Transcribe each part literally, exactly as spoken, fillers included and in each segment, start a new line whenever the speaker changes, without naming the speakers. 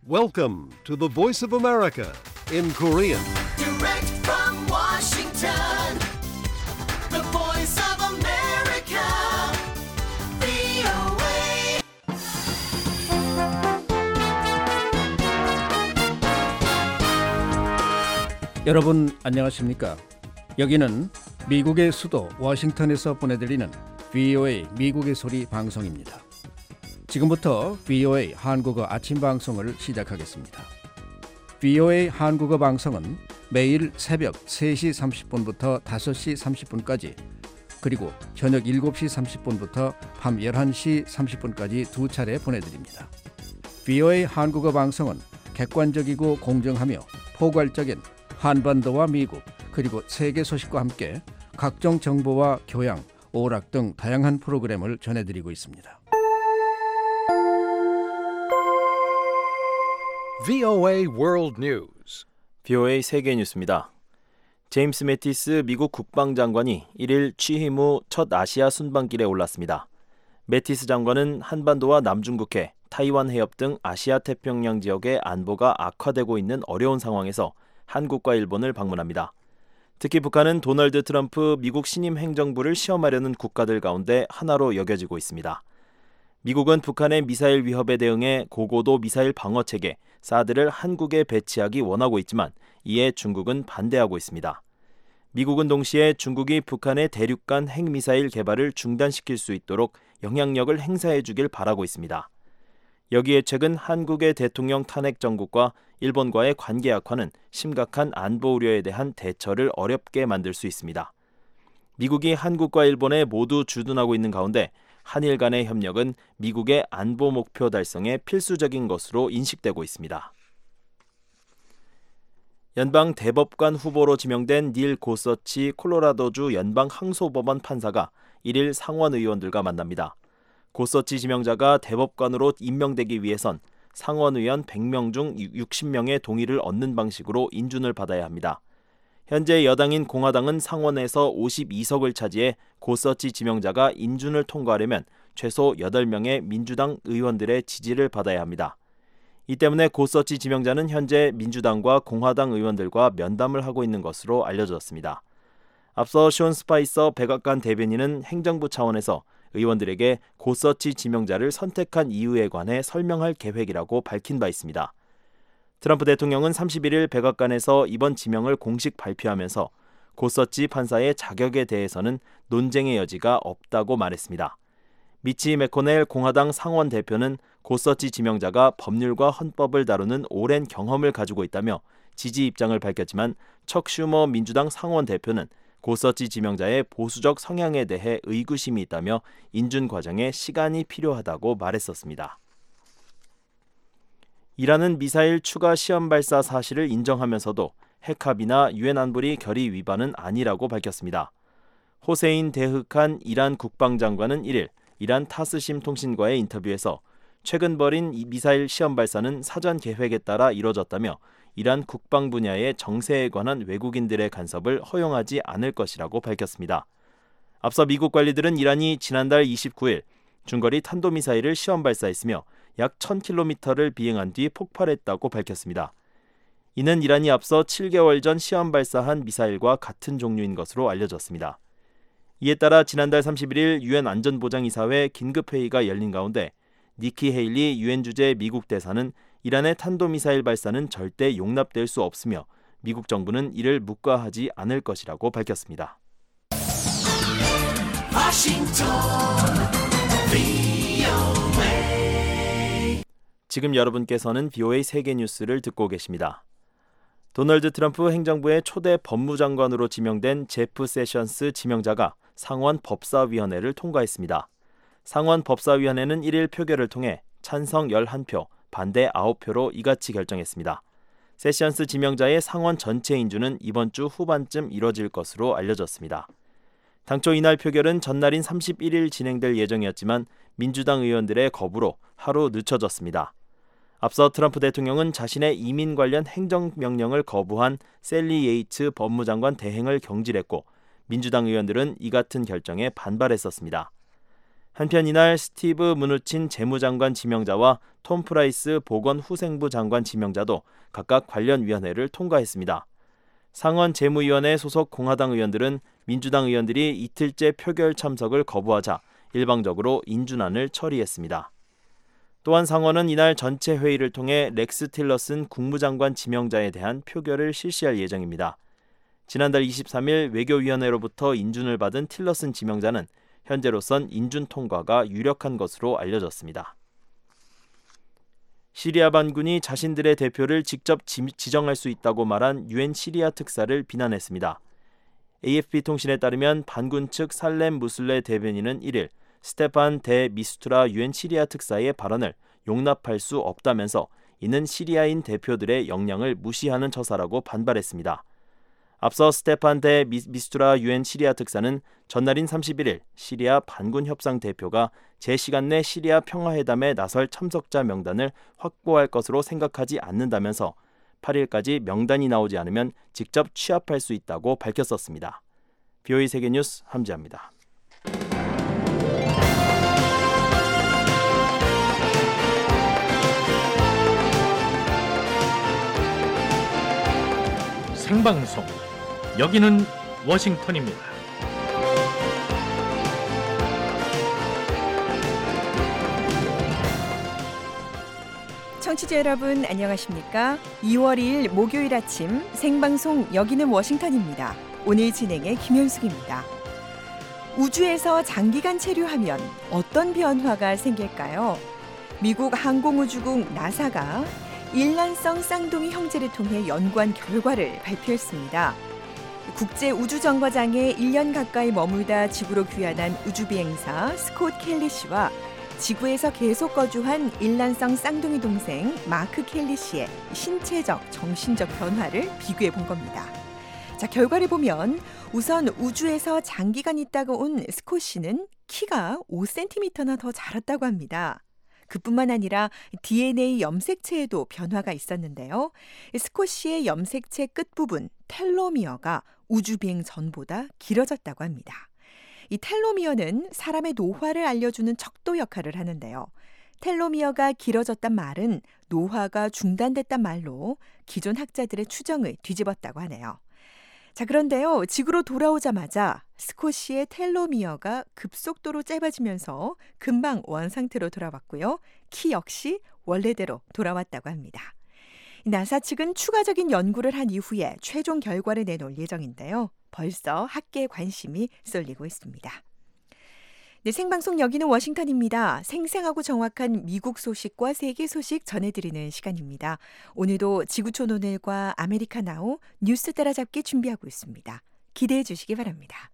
Welcome to the Voice of America in Korean.
Direct from Washington, the Voice of America, 브이오에이.
여러분 안녕하십니까? 여기는 미국의 수도 워싱턴에서 보내드리는 브이오에이 미국의 소리 방송입니다. 지금부터 브이오에이 한국어 아침 방송을 시작하겠습니다. 브이오에이 한국어 방송은 매일 새벽 세 시 삼십 분부터 다섯 시 삼십 분까지 그리고 저녁 일곱 시 삼십 분부터 밤 열한 시 삼십 분까지 두 차례 보내드립니다. 브이오에이 한국어 방송은 객관적이고 공정하며 포괄적인 한반도와 미국 그리고 세계 소식과 함께 각종 정보와 교양, 오락 등 다양한 프로그램을 전해드리고 있습니다.
브이오에이 World News.
브이오에이 세계 뉴스입니다. 제임스 매티스 미국 국방장관이 일 일 취임 후 첫 아시아 순방길에 올랐습니다. 매티스 장관은 한반도와 남중국해, 타이완 해협 등 아시아 태평양 지역의 안보가 악화되고 있는 어려운 상황에서 한국과 일본을 방문합니다. 특히 북한은 도널드 트럼프 미국 신임 행정부를 시험하려는 국가들 가운데 하나로 여겨지고 있습니다. 미국은 북한의 미사일 위협에 대응해 고고도 미사일 방어체계 사드를 한국에 배치하기 원하고 있지만 이에 중국은 반대하고 있습니다. 미국은 동시에 중국이 북한의 대륙간 핵미사일 개발을 중단시킬 수 있도록 영향력을 행사해 주길 바라고 있습니다. 여기에 최근 한국의 대통령 탄핵 정국과 일본과의 관계 악화는 심각한 안보 우려에 대한 대처를 어렵게 만들 수 있습니다. 미국이 한국과 일본에 모두 주둔하고 있는 가운데 한일 간의 협력은 미국의 안보 목표 달성에 필수적인 것으로 인식되고 있습니다. 연방 대법관 후보로 지명된 닐 고서치 콜로라도주 연방 항소법원 판사가 일 일 상원 의원들과 만납니다. 고서치 지명자가 대법관으로 임명되기 위해선 상원 의원 백 명 중 육십 명의 동의를 얻는 방식으로 인준을 받아야 합니다. 현재 여당인 공화당은 상원에서 오십이 석을 차지해 고서치 지명자가 인준을 통과하려면 최소 여덟 명의 민주당 의원들의 지지를 받아야 합니다. 이 때문에 고서치 지명자는 현재 민주당과 공화당 의원들과 면담을 하고 있는 것으로 알려졌습니다. 앞서 숀 스파이서 백악관 대변인은 행정부 차원에서 의원들에게 고서치 지명자를 선택한 이유에 관해 설명할 계획이라고 밝힌 바 있습니다. 트럼프 대통령은 삼십일 일 백악관에서 이번 지명을 공식 발표하면서 고서치 판사의 자격에 대해서는 논쟁의 여지가 없다고 말했습니다. 미치 매코넬 공화당 상원 대표는 고서치 지명자가 법률과 헌법을 다루는 오랜 경험을 가지고 있다며 지지 입장을 밝혔지만 척 슈머 민주당 상원 대표는 고서치 지명자의 보수적 성향에 대해 의구심이 있다며 인준 과정에 시간이 필요하다고 말했었습니다. 이란은 미사일 추가 시험 발사 사실을 인정하면서도 핵합의나 유엔 안보리 결의 위반은 아니라고 밝혔습니다. 호세인 데흐칸 이란 국방장관은 일 일 이란 타스심 통신과의 인터뷰에서 최근 벌인 이 미사일 시험 발사는 사전 계획에 따라 이뤄졌다며 이란 국방 분야의 정세에 관한 외국인들의 간섭을 허용하지 않을 것이라고 밝혔습니다. 앞서 미국 관리들은 이란이 지난달 이십구 일 중거리 탄도미사일을 시험 발사했으며 약 천 킬로미터를 비행한 뒤 폭발했다고 밝혔습니다. 이는 이란이 앞서 칠 개월 전 시험 발사한 미사일과 같은 종류인 것으로 알려졌습니다. 이에 따라 지난달 삼십일 일 유엔 안전보장이사회 긴급회의가 열린 가운데 니키 헤일리 유엔 주재 미국 대사는 이란의 탄도미사일 발사는 절대 용납될 수 없으며 미국 정부는 이를 묵과하지 않을 것이라고 밝혔습니다.
워싱턴, 브이오에이.
지금 여러분께서는 브이오에이 세계 뉴스를 듣고 계십니다. 도널드 트럼프 행정부의 초대 법무장관으로 지명된 제프 세션스 지명자가 상원 법사위원회를 통과했습니다. 상원 법사위원회는 일 일 표결을 통해 찬성 열한 표, 반대 아홉 표로 이같이 결정했습니다. 세션스 지명자의 상원 전체 인준은 이번 주 후반쯤 이뤄질 것으로 알려졌습니다. 당초 이날 표결은 전날인 삼십일 일 진행될 예정이었지만 민주당 의원들의 거부로 하루 늦춰졌습니다. 앞서 트럼프 대통령은 자신의 이민 관련 행정명령을 거부한 셀리 예이츠 법무장관 대행을 경질했고 민주당 의원들은 이 같은 결정에 반발했었습니다. 한편 이날 스티브 무누친 재무장관 지명자와 톰 프라이스 보건후생부 장관 지명자도 각각 관련 위원회를 통과했습니다. 상원 재무위원회 소속 공화당 의원들은 민주당 의원들이 이틀째 표결 참석을 거부하자 일방적으로 인준안을 처리했습니다. 또한 상원은 이날 전체 회의를 통해 렉스 틸러슨 국무장관 지명자에 대한 표결을 실시할 예정입니다. 지난달 이십삼일 외교위원회로부터 인준을 받은 틸러슨 지명자는 현재로선 인준 통과가 유력한 것으로 알려졌습니다. 시리아 반군이 자신들의 대표를 직접 지, 지정할 수 있다고 말한 유엔 시리아 특사를 비난했습니다. 에이에프피 통신에 따르면 반군 측 살렘 무슬레 대변인은 일일 스테판 데 미스투라 유엔 시리아 특사의 발언을 용납할 수 없다면서 이는 시리아인 대표들의 역량을 무시하는 처사라고 반발했습니다. 앞서 스테판 데 미스투라 유엔 시리아 특사는 전날인 삼십일일 시리아 반군 협상 대표가 제 시간 내 시리아 평화회담에 나설 참석자 명단을 확보할 것으로 생각하지 않는다면서 팔일까지 명단이 나오지 않으면 직접 취합할 수 있다고 밝혔었습니다. 비오이 세계뉴스 함지아입니다.
생방송 여기는 워싱턴입니다.
청취자 여러분 안녕하십니까? 이월 이일 목요일 아침 생방송 여기는 워싱턴입니다. 오늘 진행의 김현숙입니다. 우주에서 장기간 체류하면 어떤 변화가 생길까요? 미국 항공우주국 나사가 일란성 쌍둥이 형제를 통해 연구한 결과를 발표했습니다. 국제우주정거장에 일 년 가까이 머물다 지구로 귀환한 우주비행사 스콧 켈리 씨와 지구에서 계속 거주한 일란성 쌍둥이 동생 마크 켈리 씨의 신체적, 정신적 변화를 비교해 본 겁니다. 자, 결과를 보면 우선 우주에서 장기간 있다가 온 스콧 씨는 키가 오 센티미터나 더 자랐다고 합니다. 그뿐만 아니라 디엔에이 염색체에도 변화가 있었는데요. 스콧 씨의 염색체 끝부분 텔로미어가 우주비행 전보다 길어졌다고 합니다. 이 텔로미어는 사람의 노화를 알려주는 척도 역할을 하는데요. 텔로미어가 길어졌단 말은 노화가 중단됐단 말로 기존 학자들의 추정을 뒤집었다고 하네요. 자, 그런데요, 지구로 돌아오자마자 스콧 씨의 텔로미어가 급속도로 짧아지면서 금방 원상태로 돌아왔고요. 키 역시 원래대로 돌아왔다고 합니다. 나사 측은 추가적인 연구를 한 이후에 최종 결과를 내놓을 예정인데요. 벌써 학계의 관심이 쏠리고 있습니다. 네, 생방송 여기는 워싱턴입니다. 생생하고 정확한 미국 소식과 세계 소식 전해드리는 시간입니다. 오늘도 지구촌 오늘과 아메리카 나우 뉴스 따라잡기 준비하고 있습니다. 기대해 주시기 바랍니다.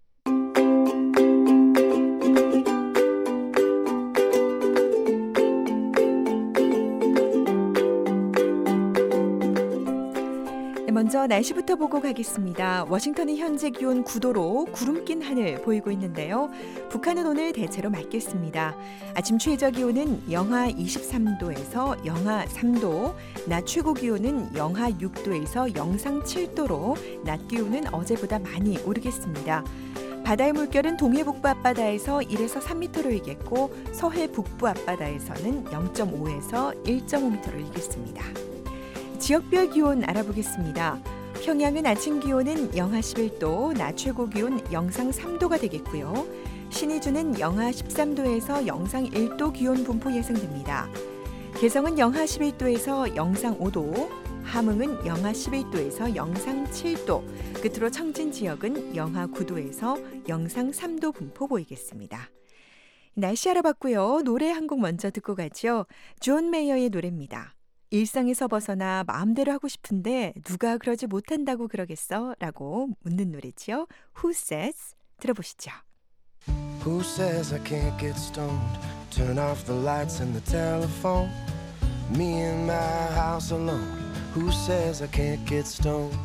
먼저 날씨부터 보고 가겠습니다. 워싱턴은 현재 기온 구 도로 구름 낀 하늘 보이고 있는데요. 북한은 오늘 대체로 맑겠습니다. 아침 최저 기온은 영하 이십삼 도에서 영하 삼 도, 낮 최고 기온은 영하 육 도에서 영상 칠 도로 낮 기온은 어제보다 많이 오르겠습니다. 바다의 물결은 동해 북부 앞바다에서 일에서 삼 미터로 일겠고 서해 북부 앞바다에서는 영 점 오에서 일 점 오 미터로 일겠습니다. 지역별 기온 알아보겠습니다. 평양은 아침 기온은 영하 십일 도, 낮 최고 기온 영상 삼 도가 되겠고요. 신의주는 영하 십삼 도에서 영상 일 도 기온 분포 예상됩니다. 개성은 영하 십일 도에서 영상 오 도, 함흥은 영하 십일 도에서 영상 칠 도, 끝으로 청진 지역은 영하 구 도에서 영상 삼 도 분포 보이겠습니다. 날씨 알아봤고요. 노래 한 곡 먼저 듣고 가죠. 존 메이어의 노래입니다. 일상에서 벗어나 마음대로 하고 싶은데 누가 그러지 못한다고 그러겠어? 라고 묻는 노래지요. Who Says? 들어보시죠.
Who says I can't get stoned? Turn off the lights and the telephone. Me in my house alone. Who says I can't get stoned?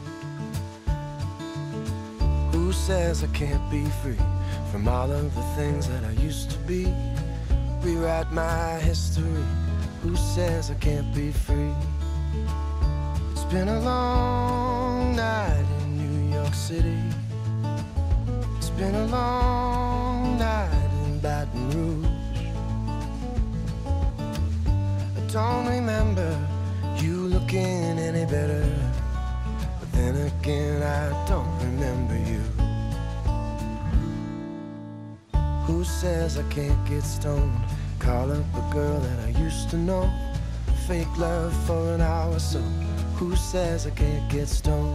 Who says I can't be free from all of the things that I used to be? Rewrite my history. Who says I can't be free? It's been a long night in New York City. It's been a long night in Baton Rouge. don't remember you looking any better. But then again, I don't remember you. Who says I can't get stoned? Call up a girl that I used to know. Fake love for an hour or so. Who says I can't get stoned?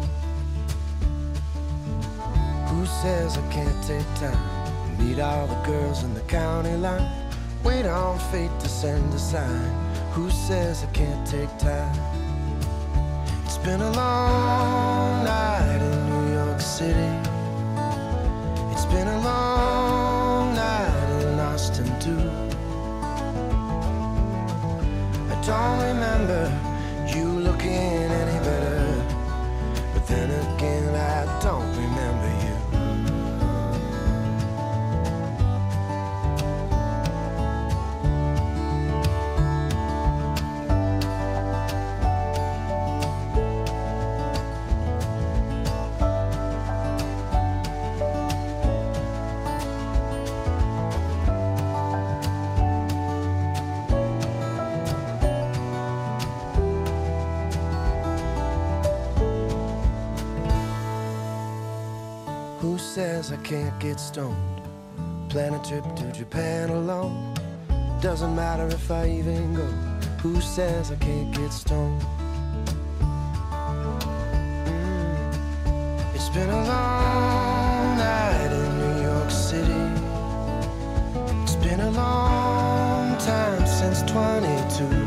Who says I can't take time? Meet all the girls in the county line. Wait on fate to send a sign. Who says I can't take time? It's been a long night in New York City. It's been a long night in Austin too. I don't remember you looking any better. But then again, I don't remember you. Who says I can't get stoned? Plan a trip to Japan alone. Doesn't matter if I even go. Who says I can't get stoned? Mm. It's been a long night in New York City. It's been a long time since twenty-two.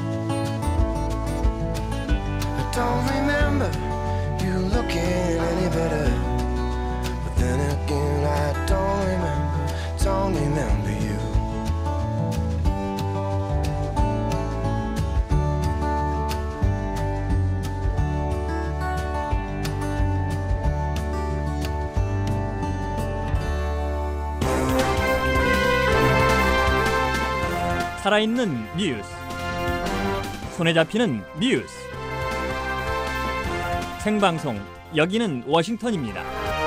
I don't remember you looking any better. Then again, I don't remember, don't remember you.
살아있는 뉴스, 손에 잡히는 뉴스, 생방송, 여기는 워싱턴입니다.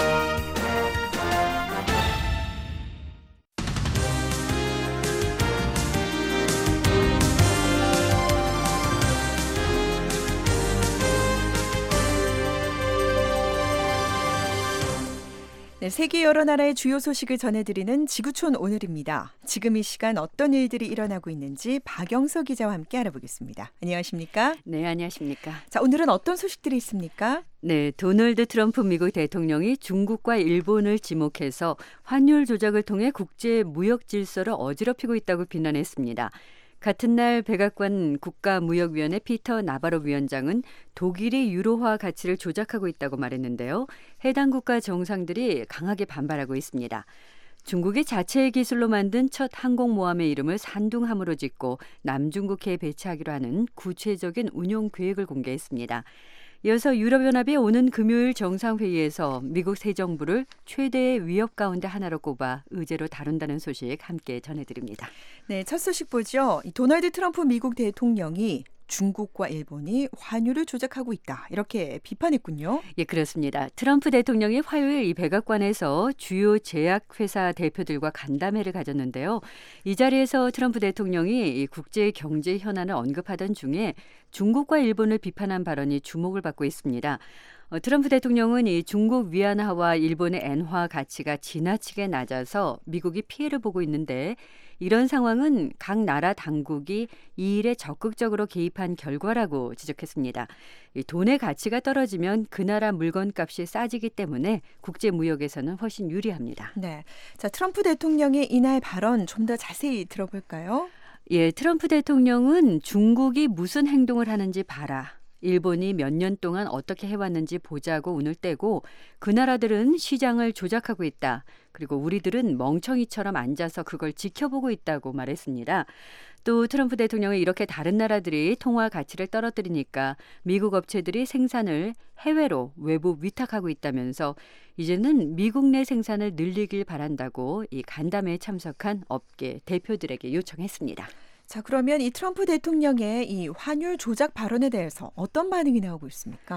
네, 세계 여러 나라의 주요 소식을 전해드리는 지구촌 오늘입니다. 지금 이 시간 어떤 일들이 일어나고 있는지 박영서 기자와 함께 알아보겠습니다. 안녕하십니까?
네, 안녕하십니까?
자, 오늘은 어떤 소식들이 있습니까?
네, 도널드 트럼프 미국 대통령이 중국과 일본을 지목해서 환율 조작을 통해 국제 무역 질서를 어지럽히고 있다고 비난했습니다. 같은 날 백악관 국가무역위원회 피터 나바로 위원장은 독일이 유로화 가치를 조작하고 있다고 말했는데요. 해당 국가 정상들이 강하게 반발하고 있습니다. 중국이 자체의 기술로 만든 첫 항공모함의 이름을 산둥함으로 짓고 남중국해에 배치하기로 하는 구체적인 운용 계획을 공개했습니다. 이어서 유럽연합이 오는 금요일 정상회의에서 미국 새 정부를 최대의 위협 가운데 하나로 꼽아 의제로 다룬다는 소식 함께 전해드립니다.
네, 첫 소식 보죠. 도널드 트럼프 미국 대통령이 중국과 일본이 환율을 조작하고 있다, 이렇게 비판했군요.
예, 그렇습니다. 트럼프 대통령이 화요일 이 백악관에서 주요 제약회사 대표들과 간담회를 가졌는데요. 이 자리에서 트럼프 대통령이 이 국제 경제 현안을 언급하던 중에 중국과 일본을 비판한 발언이 주목을 받고 있습니다. 어, 트럼프 대통령은 이 중국 위안화와 일본의 엔화 가치가 지나치게 낮아서 미국이 피해를 보고 있는데, 이런 상황은 각 나라 당국이 이 일에 적극적으로 개입한 결과라고 지적했습니다. 이 돈의 가치가 떨어지면 그 나라 물건값이 싸지기 때문에 국제 무역에서는 훨씬 유리합니다.
네, 자, 트럼프 대통령의 이날 발언 좀 더 자세히 들어볼까요?
예, 트럼프 대통령은 중국이 무슨 행동을 하는지 봐라, 일본이 몇 년 동안 어떻게 해왔는지 보자고 운을 떼고, 그 나라들은 시장을 조작하고 있다, 그리고 우리들은 멍청이처럼 앉아서 그걸 지켜보고 있다고 말했습니다. 또 트럼프 대통령은 이렇게 다른 나라들이 통화 가치를 떨어뜨리니까 미국 업체들이 생산을 해외로 외부 위탁하고 있다면서 이제는 미국 내 생산을 늘리길 바란다고 이 간담회에 참석한 업계 대표들에게 요청했습니다.
자, 그러면 이 트럼프 대통령의 이 환율 조작 발언에 대해서 어떤 반응이 나오고 있습니까?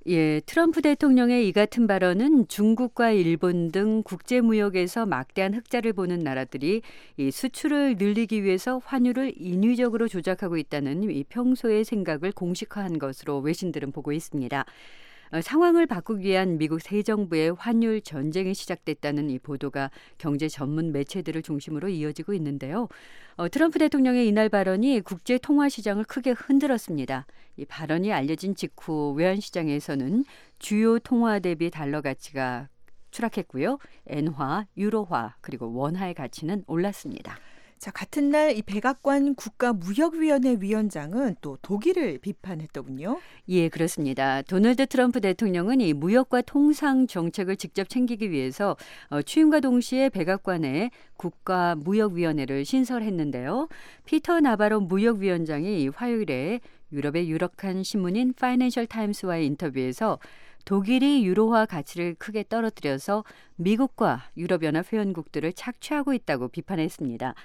예, 트럼프 대통령의 이 같은 발언은 중국과 일본 등 국제무역에서 막대한 흑자를 보는 나라들이 이 수출을 늘리기 위해서 환율을 인위적으로 조작하고 있다는 이 평소의 생각을 공식화한 것으로 외신들은 보고 있습니다. 어, 상황을 바꾸기 위한 미국 새 정부의 환율 전쟁이 시작됐다는 이 보도가 경제 전문 매체들을 중심으로 이어지고 있는데요. 어, 트럼프 대통령의 이날 발언이 국제 통화 시장을 크게 흔들었습니다. 이 발언이 알려진 직후 외환시장에서는 주요 통화 대비 달러 가치가 추락했고요. 엔화, 유로화 그리고 원화의 가치는 올랐습니다.
자, 같은 날 이 백악관 국가무역위원회 위원장은 또 독일을 비판했더군요.
예, 그렇습니다. 도널드 트럼프 대통령은 이 무역과 통상 정책을 직접 챙기기 위해서 어, 취임과 동시에 백악관에 국가무역위원회를 신설했는데요. 피터 나바로 무역위원장이 화요일에 유럽의 유력한 신문인 파이낸셜 타임스와의 인터뷰에서 독일이 유로화 가치를 크게 떨어뜨려서 미국과 유럽연합 회원국들을 착취하고 있다고 비판했습니다.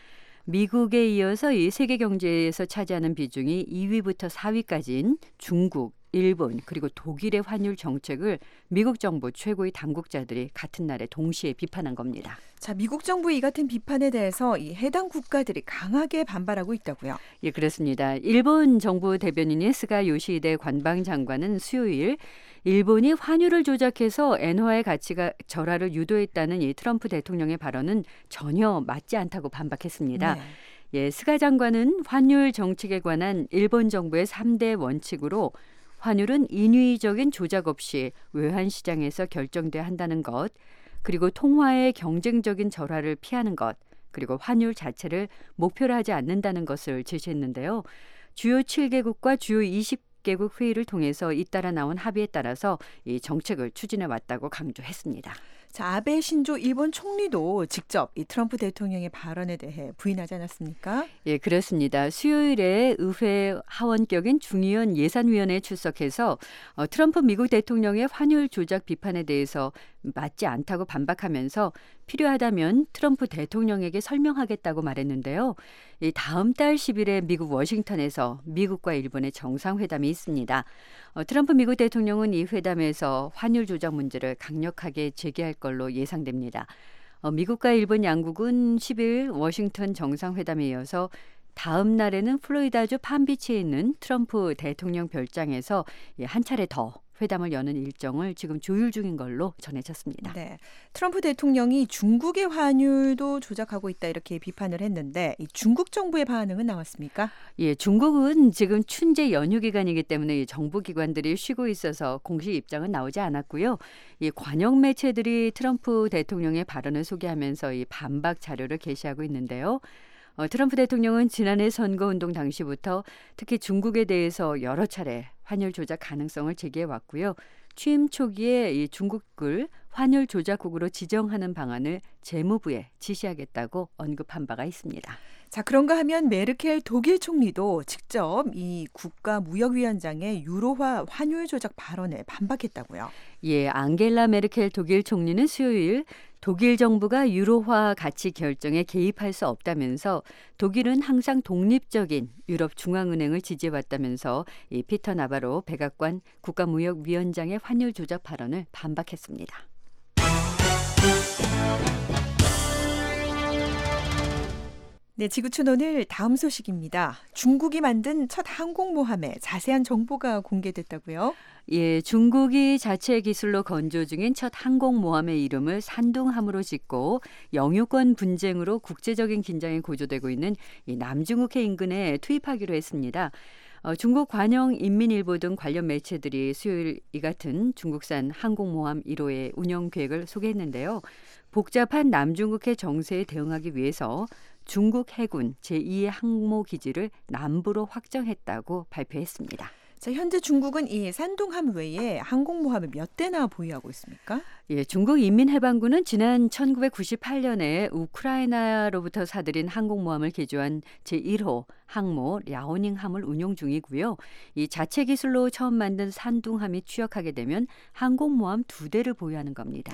미국에 이어서 이 세계 경제에서 차지하는 비중이 이 위부터 사 위까지인 중국, 일본 그리고 독일의 환율 정책을 미국 정부 최고의 당국자들이 같은 날에 동시에 비판한 겁니다.
자, 미국 정부의 이 같은 비판에 대해서 이 해당 국가들이 강하게 반발하고 있다고요.
예, 그렇습니다. 일본 정부 대변인인 스가 요시히데 관방장관은 수요일 일본이 환율을 조작해서 엔화의 가치가 절하를 유도했다는 이 트럼프 대통령의 발언은 전혀 맞지 않다고 반박했습니다.
네.
예, 스가 장관은 환율 정책에 관한 일본 정부의 삼 대 원칙으로 환율은 인위적인 조작 없이 외환시장에서 결정돼야 한다는 것, 그리고 통화의 경쟁적인 절하를 피하는 것, 그리고 환율 자체를 목표로 하지 않는다는 것을 제시했는데요. 주요 칠 개국과 주요 이십 개국 회의를 통해서 잇따라 나온 합의에 따라서 이 정책을 추진해 왔다고 강조했습니다.
자, 아베 신조 일본 총리도 직접 이 트럼프 대통령의 발언에 대해 부인하지 않았습니까?
예, 그렇습니다. 수요일에 의회 하원격인 중의원 예산위원회에 출석해서 어, 트럼프 미국 대통령의 환율 조작 비판에 대해서 맞지 않다고 반박하면서 필요하다면 트럼프 대통령에게 설명하겠다고 말했는데요. 이 다음 달 십 일에 미국 워싱턴에서 미국과 일본의 정상회담이 있습니다. 어, 트럼프 미국 대통령은 이 회담에서 환율 조작 문제를 강력하게 제기할 걸로 예상됩니다. 어, 미국과 일본 양국은 십 일 워싱턴 정상회담에 이어서 다음 날에는 플로리다주 팜비치에 있는 트럼프 대통령 별장에서 한 차례 더 회담을 여는 일정을 지금 조율 중인 걸로 전해졌습니다.
네, 트럼프 대통령이 중국의 환율도 조작하고 있다 이렇게 비판을 했는데 이 중국 정부의 반응은 나왔습니까?
예, 중국은 지금 춘제 연휴 기간이기 때문에 이 정부 기관들이 쉬고 있어서 공식 입장은 나오지 않았고요. 이 관영 매체들이 트럼프 대통령의 발언을 소개하면서 이 반박 자료를 게시하고 있는데요. 어, 트럼프 대통령은 지난해 선거운동 당시부터 특히 중국에 대해서 여러 차례 환율 조작 가능성을 제기해 왔고요. 취임 초기에 이 중국을 환율 조작국으로 지정하는 방안을 재무부에 지시하겠다고 언급한 바가 있습니다.
자, 그런가 하면 메르켈 독일 총리도 직접 이 국가무역위원장의 유로화 환율 조작 발언에 반박했다고요.
예, 앙겔라 메르켈 독일 총리는 수요일 독일 정부가 유로화 가치 결정에 개입할 수 없다면서 독일은 항상 독립적인 유럽 중앙은행을 지지해왔다면서 이 피터 나바로 백악관 국가무역위원장의 환율 조작 발언을 반박했습니다.
네, 지구촌 오늘 다음 소식입니다. 중국이 만든 첫 항공모함에 자세한 정보가 공개됐다고요?
예, 중국이 자체 기술로 건조 중인 첫 항공모함의 이름을 산둥함으로 짓고 영유권 분쟁으로 국제적인 긴장이 고조되고 있는 이 남중국해 인근에 투입하기로 했습니다. 어, 중국 관영 인민일보 등 관련 매체들이 수요일 이 같은 중국산 항공모함 일 호의 운영 계획을 소개했는데요. 복잡한 남중국해 정세에 대응하기 위해서 중국 해군 제이의 항모기지를 남부로 확정했다고 발표했습니다.
자, 현재 중국은 이 산둥함 외에 항공모함을 몇 대나 보유하고 있습니까?
예, 중국 인민해방군은 지난 천구백구십팔 년에 우크라이나로부터 사들인 항공모함을 개조한 제일 호 항모 랴오닝함을 운용 중이고요. 이 자체 기술로 처음 만든 산둥함이 취역하게 되면 항공모함 두 대를 보유하는 겁니다.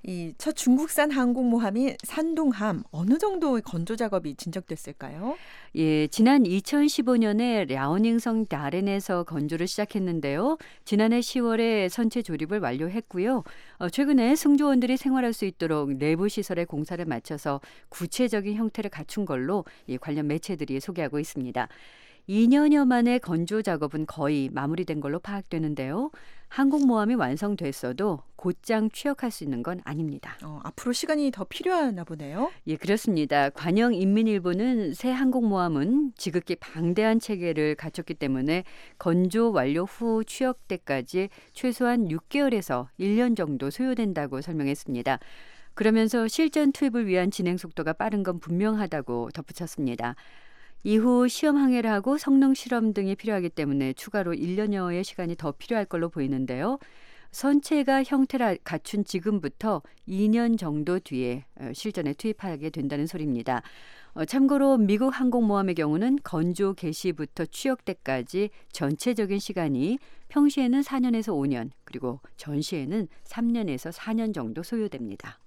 이 첫 중국산 항공모함인 산둥함 어느 정도의 건조 작업이 진척됐을까요?
예, 지난 이천십오 년에 랴오닝성 다롄에서 건조를 시작했는데요. 지난해 시월에 선체 조립을 완료했고요. 어, 최근에 승조원들이 생활할 수 있도록 내부 시설의 공사를 마쳐서 구체적인 형태를 갖춘 걸로 이 관련 매체들이 소개하고 있습니다. 이 년여 만에 건조 작업은 거의 마무리된 걸로 파악되는데요. 항공모함이 완성됐어도 곧장 취역할 수 있는 건 아닙니다.
어, 앞으로 시간이 더 필요하나 보네요.
예, 그렇습니다. 관영인민일보는 새 항공모함은 지극히 방대한 체계를 갖췄기 때문에 건조 완료 후 취역 때까지 최소한 육 개월에서 일 년 정도 소요된다고 설명했습니다. 그러면서 실전 투입을 위한 진행 속도가 빠른 건 분명하다고 덧붙였습니다. 이후 시험 항해를 하고 성능 실험 등이 필요하기 때문에 추가로 일 년여의 시간이 더 필요할 걸로 보이는데요. 선체가 형태를 갖춘 지금부터 이 년 정도 뒤에 실전에 투입하게 된다는 소리입니다. 참고로 미국 항공모함의 경우는 건조 개시부터 취역 때까지 전체적인 시간이 평시에는 사 년에서 오 년, 그리고 전시에는 삼 년에서 사 년 정도 소요됩니다.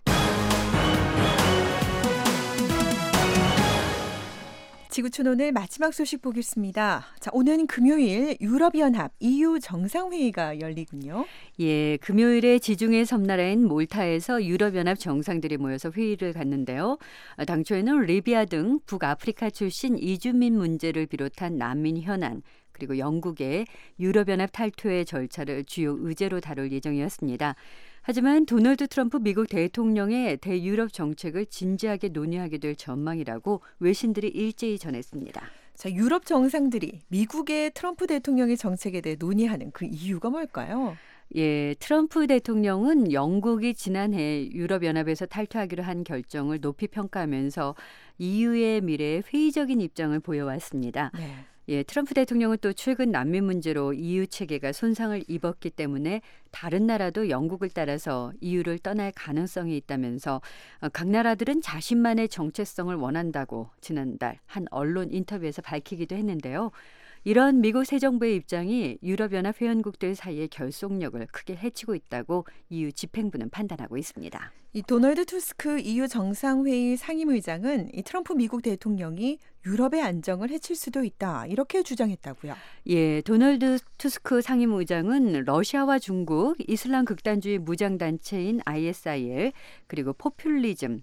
지구촌 오늘 마지막 소식 보겠습니다. 자, 오는 금요일 유럽연합 이유 정상회의가 열리군요.
예, 금요일에 지중해 섬나라인 몰타에서 유럽연합 정상들이 모여서 회의를 갖는데요. 당초에는 리비아 등 북아프리카 출신 이주민 문제를 비롯한 난민 현안, 그리고 영국의 유럽연합 탈퇴의 절차를 주요 의제로 다룰 예정이었습니다. 하지만 도널드 트럼프 미국 대통령의 대유럽 정책을 진지하게 논의하게 될 전망이라고 외신들이 일제히 전했습니다.
자, 유럽 정상들이 미국의 트럼프 대통령의 정책에 대해 논의하는 그 이유가 뭘까요?
예, 트럼프 대통령은 영국이 지난해 유럽연합에서 탈퇴하기로 한 결정을 높이 평가하면서 이유의 미래에 회의적인 입장을 보여왔습니다.
네.
예, 트럼프 대통령은 또 최근 난민 문제로 이유 체계가 손상을 입었기 때문에 다른 나라도 영국을 따라서 이유를 떠날 가능성이 있다면서 각 나라들은 자신만의 정체성을 원한다고 지난달 한 언론 인터뷰에서 밝히기도 했는데요. 이런 미국 새 정부의 입장이 유럽연합 회원국들 사이의 결속력을 크게 해치고 있다고 이유 집행부는 판단하고 있습니다.
이 도널드 투스크 이유 정상회의 상임의장은 이 트럼프 미국 대통령이 유럽의 안정을 해칠 수도 있다 이렇게 주장했다고요.
예, 도널드 투스크 상임의장은 러시아와 중국, 이슬람 극단주의 무장단체인 아이에스아이엘, 그리고 포퓰리즘,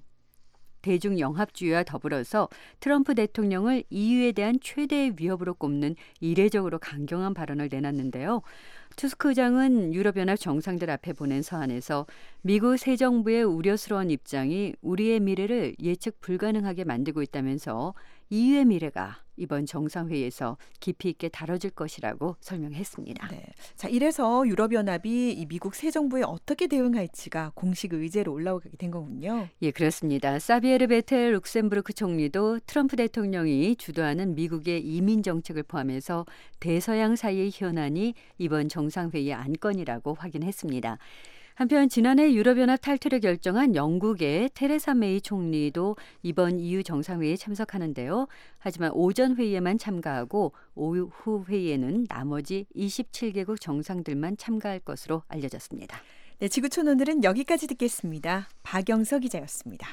대중영합주의와 더불어서 트럼프 대통령을 이유에 대한 최대의 위협으로 꼽는 이례적으로 강경한 발언을 내놨는데요. 투스크 의장은 유럽연합 정상들 앞에 보낸 서한에서 미국 새 정부의 우려스러운 입장이 우리의 미래를 예측 불가능하게 만들고 있다면서 이유의 미래가 이번 정상회의에서 깊이 있게 다뤄질 것이라고 설명했습니다.
네. 자, 이래서 유럽연합이 이 미국 새 정부에 어떻게 대응할지가 공식 의제로 올라오게 된 거군요.
예, 그렇습니다. 사비에르 베텔 룩셈부르크 총리도 트럼프 대통령이 주도하는 미국의 이민 정책을 포함해서 대서양 사이의 현안이 이번 정상회의의 안건이라고 확인했습니다. 한편 지난해 유럽연합 탈퇴를 결정한 영국의 테레사 메이 총리도 이번 이유 정상회의에 참석하는데요. 하지만 오전 회의에만 참가하고 오후 회의에는 나머지 이십칠 개국 정상들만 참가할 것으로 알려졌습니다.
네, 지구촌 오늘은 여기까지 듣겠습니다. 박영서 기자였습니다.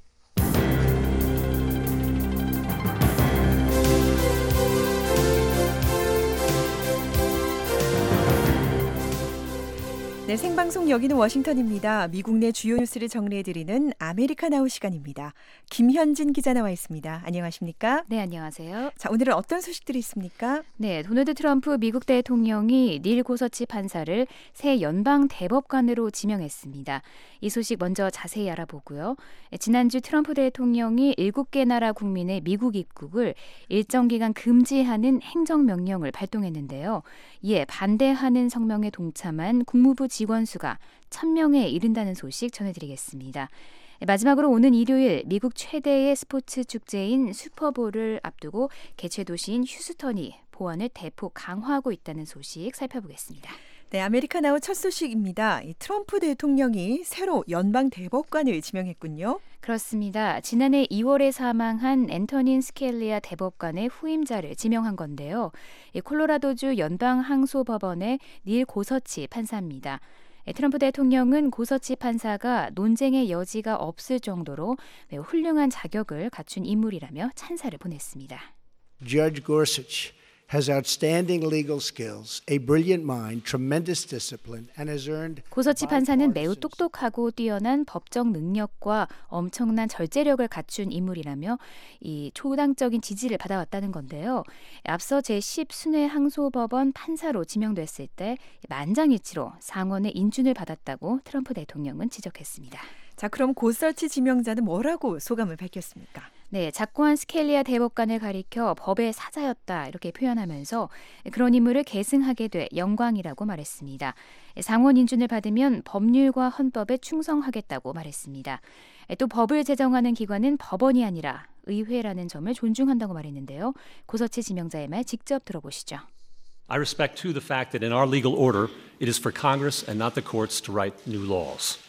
네, 생방송 여기는 워싱턴입니다. 미국 내 주요 뉴스를 정리해드리는 아메리카나우 시간입니다. 김현진 기자 나와 있습니다. 안녕하십니까?
네, 안녕하세요.
자, 오늘은 어떤 소식들이 있습니까?
네, 도널드 트럼프 미국 대통령이 닐 고서치 판사를 새 연방 대법관으로 지명했습니다. 이 소식 먼저 자세히 알아보고요. 지난주 트럼프 대통령이 일곱 개 나라 국민의 미국 입국을 일정 기간 금지하는 행정명령을 발동했는데요. 이에 반대하는 성명에 동참한 국무부 직원 수가 천 명에 이른다는 소식 전해드리겠습니다. 마지막으로 오는 일요일 미국 최대의 스포츠 축제인 슈퍼볼을 앞두고 개최 도시인 휴스턴이 보안을 대폭 강화하고 있다는 소식 살펴보겠습니다.
네, 아메리카나우 첫 소식입니다. 이 트럼프 대통령이 새로 연방 대법관을 지명했군요.
그렇습니다. 지난해 이월에 사망한 앤토닌 스켈리아 대법관의 후임자를 지명한 건데요. 이 콜로라도주 연방 항소법원의 닐 고서치 판사입니다. 트럼프 대통령은 고서치 판사가 논쟁의 여지가 없을 정도로 매우 훌륭한 자격을 갖춘 인물이라며 찬사를 보냈습니다.
Judge Gorsuch has outstanding legal skills, a brilliant mind, tremendous discipline, and has earned.
고서치 판사는 매우 똑똑하고 뛰어난 법적 능력과 엄청난 절제력을 갖춘 인물이라며 이 초당적인 지지를 받아왔다는 건데요. 앞서 제십 순회 항소법원 판사로 지명됐을 때 만장일치로 상원의 인준을 받았다고 트럼프 대통령은 지적했습니다.
자, 그럼 고서치 지명자는 뭐라고 소감을 밝혔습니까?
네, 작고한 스켈리아 대법관을 가리켜 법의 사자였다 이렇게 표현하면서 그런 인물을 계승하게 돼 영광이라고 말했습니다. 상원 인준을 받으면 법률과 헌법에 충성하겠다고 말했습니다. 또 법을 제정하는 기관은 법원이 아니라 의회라는 점을 존중한다고 말했는데요. 고서치 지명자의 말 직접 들어보시죠.
I respect too the fact that in our legal order it is for Congress and not the courts to write new laws.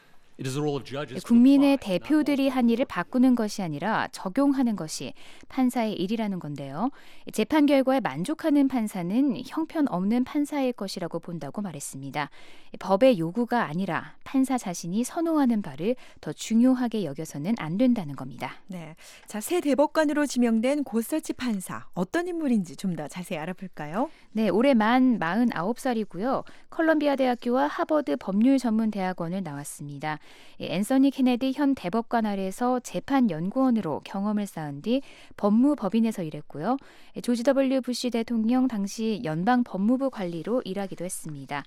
국민의 대표들이 한 일을 바꾸는 것이 아니라 적용하는 것이 판사의 일이라는 건데요. 재판 결과에 만족하는 판사는 형편없는 판사일 것이라고 본다고 말했습니다. 법의 요구가 아니라 판사 자신이 선호하는 바를 더 중요하게 여겨서는 안 된다는 겁니다.
네, 자, 새 대법관으로 지명된 고서치 판사 어떤 인물인지 좀 더 자세히 알아볼까요?
네, 올해 만 마흔아홉 살이고요. 컬럼비아 대학교와 하버드 법률전문대학원을 나왔습니다. 앤서니 케네디 현 대법관 아래에서 재판연구원으로 경험을 쌓은 뒤 법무법인에서 일했고요. 조지 더블유 부시 대통령 당시 연방법무부 관리로 일하기도 했습니다.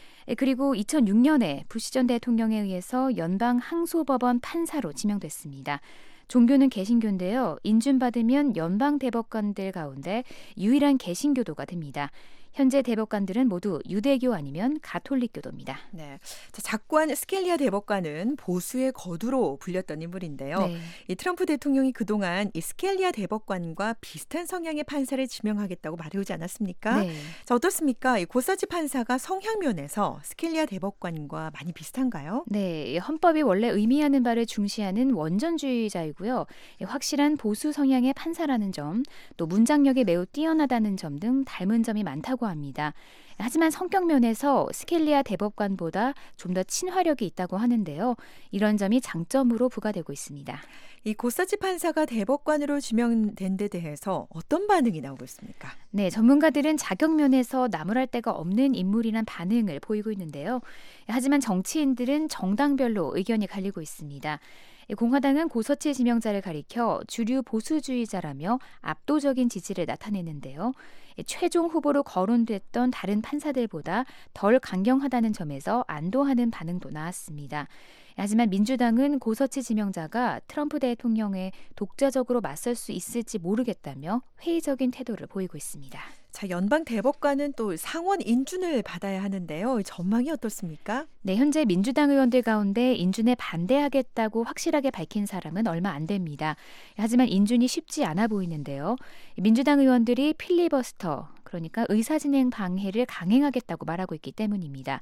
그리고 이천육 년에 부시 전 대통령에 의해서 연방항소법원 판사로 지명됐습니다. 종교는 개신교인데요. 인준받으면 연방 대법관들 가운데 유일한 개신교도가 됩니다. 현재 대법관들은 모두 유대교 아니면 가톨릭교도입니다.
네, 자, 작고한 스켈리아 대법관은 보수의 거두로 불렸던 인물인데요.
네.
이 트럼프 대통령이 그동안 이 스켈리아 대법관과 비슷한 성향의 판사를 지명하겠다고 말해오지 않았습니까?
네.
자, 어떻습니까? 이 고서치 판사가 성향 면에서 스켈리아 대법관과 많이 비슷한가요?
네, 헌법이 원래 의미하는 바를 중시하는 원전주의자이고요. 확실한 보수 성향의 판사라는 점, 또 문장력이 매우 뛰어나다는 점 등 닮은 점이 많다고 합니다. 하지만 성격 면에서 스켈리아 대법관보다 좀 더 친화력이 있다고 하는데요. 이런 점이 장점으로 부과되고 있습니다.
이 고서치 판사가 대법관으로 지명된 데 대해서 어떤 반응이 나오고 있습니까?
네, 전문가들은 자격 면에서 나무랄 데가 없는 인물이란 반응을 보이고 있는데요. 하지만 정치인들은 정당별로 의견이 갈리고 있습니다. 공화당은 고서치 지명자를 가리켜 주류 보수주의자라며 압도적인 지지를 나타냈는데요. 최종 후보로 거론됐던 다른 판사들보다 덜 강경하다는 점에서 안도하는 반응도 나왔습니다. 하지만 민주당은 고서치 지명자가 트럼프 대통령에 독자적으로 맞설 수 있을지 모르겠다며 회의적인 태도를 보이고 있습니다.
자, 연방 대법관은 또 상원 인준을 받아야 하는데요. 전망이 어떻습니까?
네, 현재 민주당 의원들 가운데 인준에 반대하겠다고 확실하게 밝힌 사람은 얼마 안 됩니다. 하지만 인준이 쉽지 않아 보이는데요. 민주당 의원들이 필리버스터, 그러니까 의사진행 방해를 강행하겠다고 말하고 있기 때문입니다.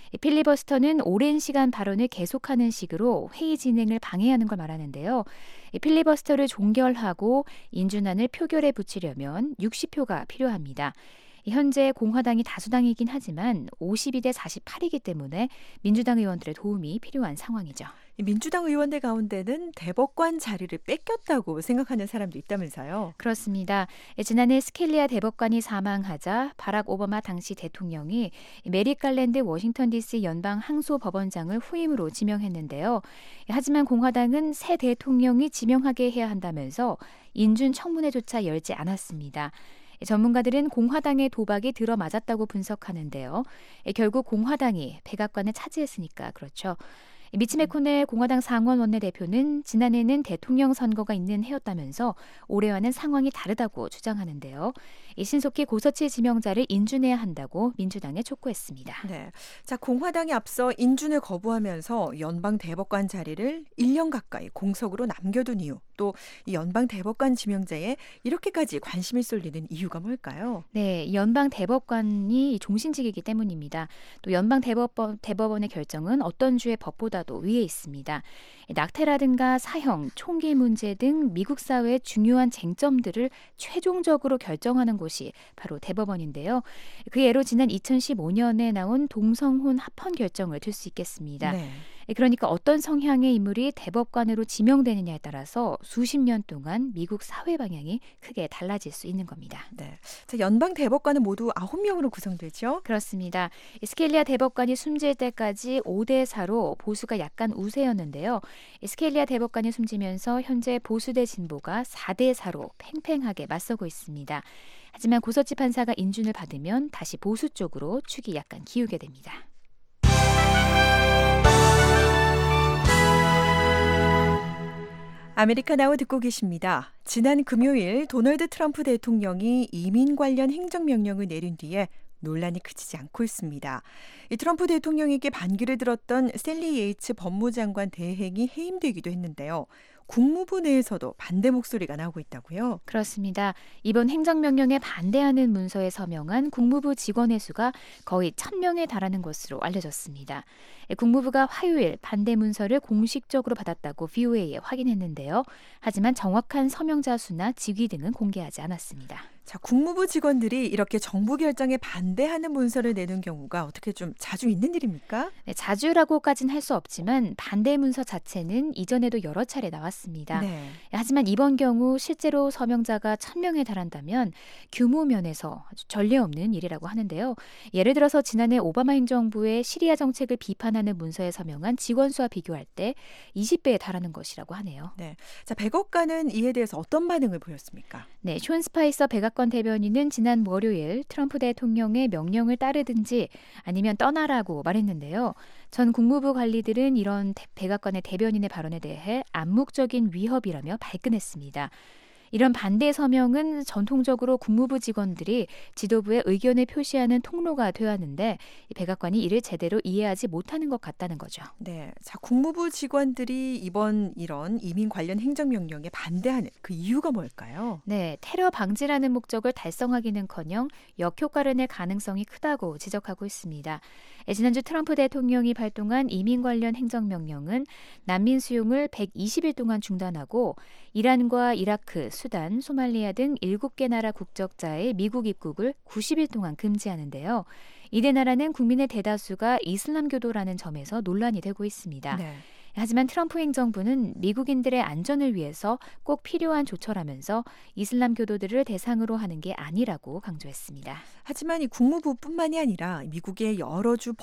필리버스터는 오랜 시간 발언을 계속하는 식으로 회의 진행을 방해하는 걸 말하는데요. 필리버스터를 종결하고 인준안을 표결에 붙이려면 육십 표가 필요합니다. 현재 공화당이 다수당이긴 하지만 오십이 대 사십팔이기 때문에 민주당 의원들의 도움이 필요한 상황이죠.
민주당 의원들 가운데는 대법관 자리를 뺏겼다고 생각하는 사람도 있다면서요?
그렇습니다. 지난해 스켈리아 대법관이 사망하자 바락 오바마 당시 대통령이 메릭 갈랜드 워싱턴 디씨 연방 항소법원장을 후임으로 지명했는데요. 하지만 공화당은 새 대통령이 지명하게 해야 한다면서 인준 청문회조차 열지 않았습니다. 전문가들은 공화당의 도박이 들어맞았다고 분석하는데요. 결국 공화당이 백악관을 차지했으니까 그렇죠. 미치 매코넬 공화당 상원 원내대표는 지난해는 대통령 선거가 있는 해였다면서 올해와는 상황이 다르다고 주장하는데요. 신속히 고서치 지명자를 인준해야 한다고 민주당에 촉구했습니다.
네, 자, 공화당이 앞서 인준을 거부하면서 연방 대법관 자리를 일 년 가까이 공석으로 남겨둔 이유 또 이 연방 대법관 지명자에 이렇게까지 관심이 쏠리는 이유가 뭘까요?
네, 연방 대법관이 종신직이기 때문입니다. 또 연방 대법원, 대법원의 결정은 어떤 주의 법보다도 위에 있습니다. 낙태라든가 사형, 총기 문제 등 미국 사회의 중요한 쟁점들을 최종적으로 결정하는 곳이 바로 대법원인데요. 그 예로 지난 이천십오 년에 나온 동성혼 합헌 결정을 들 수 있겠습니다.
네.
그러니까 어떤 성향의 인물이 대법관으로 지명되느냐에 따라서 수십 년 동안 미국 사회 방향이 크게 달라질 수 있는 겁니다.
네. 자, 연방 대법관은 모두 아홉 명으로 구성되죠?
그렇습니다. 스켈리아 대법관이 숨질 때까지 오 대 사로 보수가 약간 우세였는데요. 스켈리아 대법관이 숨지면서 현재 보수대 진보가 사 대 사로 팽팽하게 맞서고 있습니다. 하지만 고서치 판사가 인준을 받으면 다시 보수 쪽으로 축이 약간 기우게 됩니다.
아메리카나우 듣고 계십니다. 지난 금요일 도널드 트럼프 대통령이 이민 관련 행정명령을 내린 뒤에 논란이 그치지 않고 있습니다. 이 트럼프 대통령에게 반기를 들었던 셀리 예이츠 법무장관 대행이 해임되기도 했는데요. 국무부 내에서도 반대 목소리가 나오고 있다고요?
그렇습니다. 이번 행정명령에 반대하는 문서에 서명한 국무부 직원의 수가 거의 천 명에 달하는 것으로 알려졌습니다. 국무부가 화요일 반대 문서를 공식적으로 받았다고 브이오에이에 확인했는데요. 하지만 정확한 서명자 수나 직위 등은 공개하지 않았습니다.
자, 국무부 직원들이 이렇게 정부 결정에 반대하는 문서를 내는 경우가 어떻게 좀 자주 있는 일입니까?
네, 자주라고까지는 할 수 없지만 반대 문서 자체는 이전에도 여러 차례 나왔습니다.
네.
하지만 이번 경우 실제로 서명자가 천 명에 달한다면 규모 면에서 아주 전례 없는 일이라고 하는데요. 예를 들어서 지난해 오바마 행정부의 시리아 정책을 비판하는 문서에 서명한 직원 수와 비교할 때 이십 배에 달하는 것이라고 하네요.
네. 자, 백악관은 이에 대해서 어떤 반응을 보였습니까?
네, 숀 스파이서 백악관 대변인은 지난 월요일 트럼프 대통령의 명령을 따르든지 아니면 떠나라고 말했는데요. 전 국무부 관리들은 이런 백악관의 대변인의 발언에 대해 암묵적인 위협이라며 발끈했습니다. 이런 반대 서명은 전통적으로 국무부 직원들이 지도부에 의견을 표시하는 통로가 되었는데 백악관이 이를 제대로 이해하지 못하는 것 같다는 거죠.
네, 자, 국무부 직원들이 이번 이런 이민 관련 행정명령에 반대하는 그 이유가 뭘까요?
네, 테러 방지라는 목적을 달성하기는커녕 역효과를 낼 가능성이 크다고 지적하고 있습니다. 지난주 트럼프 대통령이 발동한 이민 관련 행정명령은 난민 수용을 백이십 일 동안 중단하고 이란과 이라크, 수단, 소말리아 등 일곱 개 나라 국적자의 미국 입국을 구십 일 동안 금지하는데요. 이 대 나라는 국민의 대다수가 이슬람교도라는 점에서 논란이 되고 있습니다.
네.
하지만 트럼프 행정부는 미국인들의 안전을 위해서 꼭 필요한 조처라면서 이슬람 교도들을 대상으로 하는 게 아니라고 강조했습니다.
하지만 이 국무부뿐만이 아니라 미국의 여러 주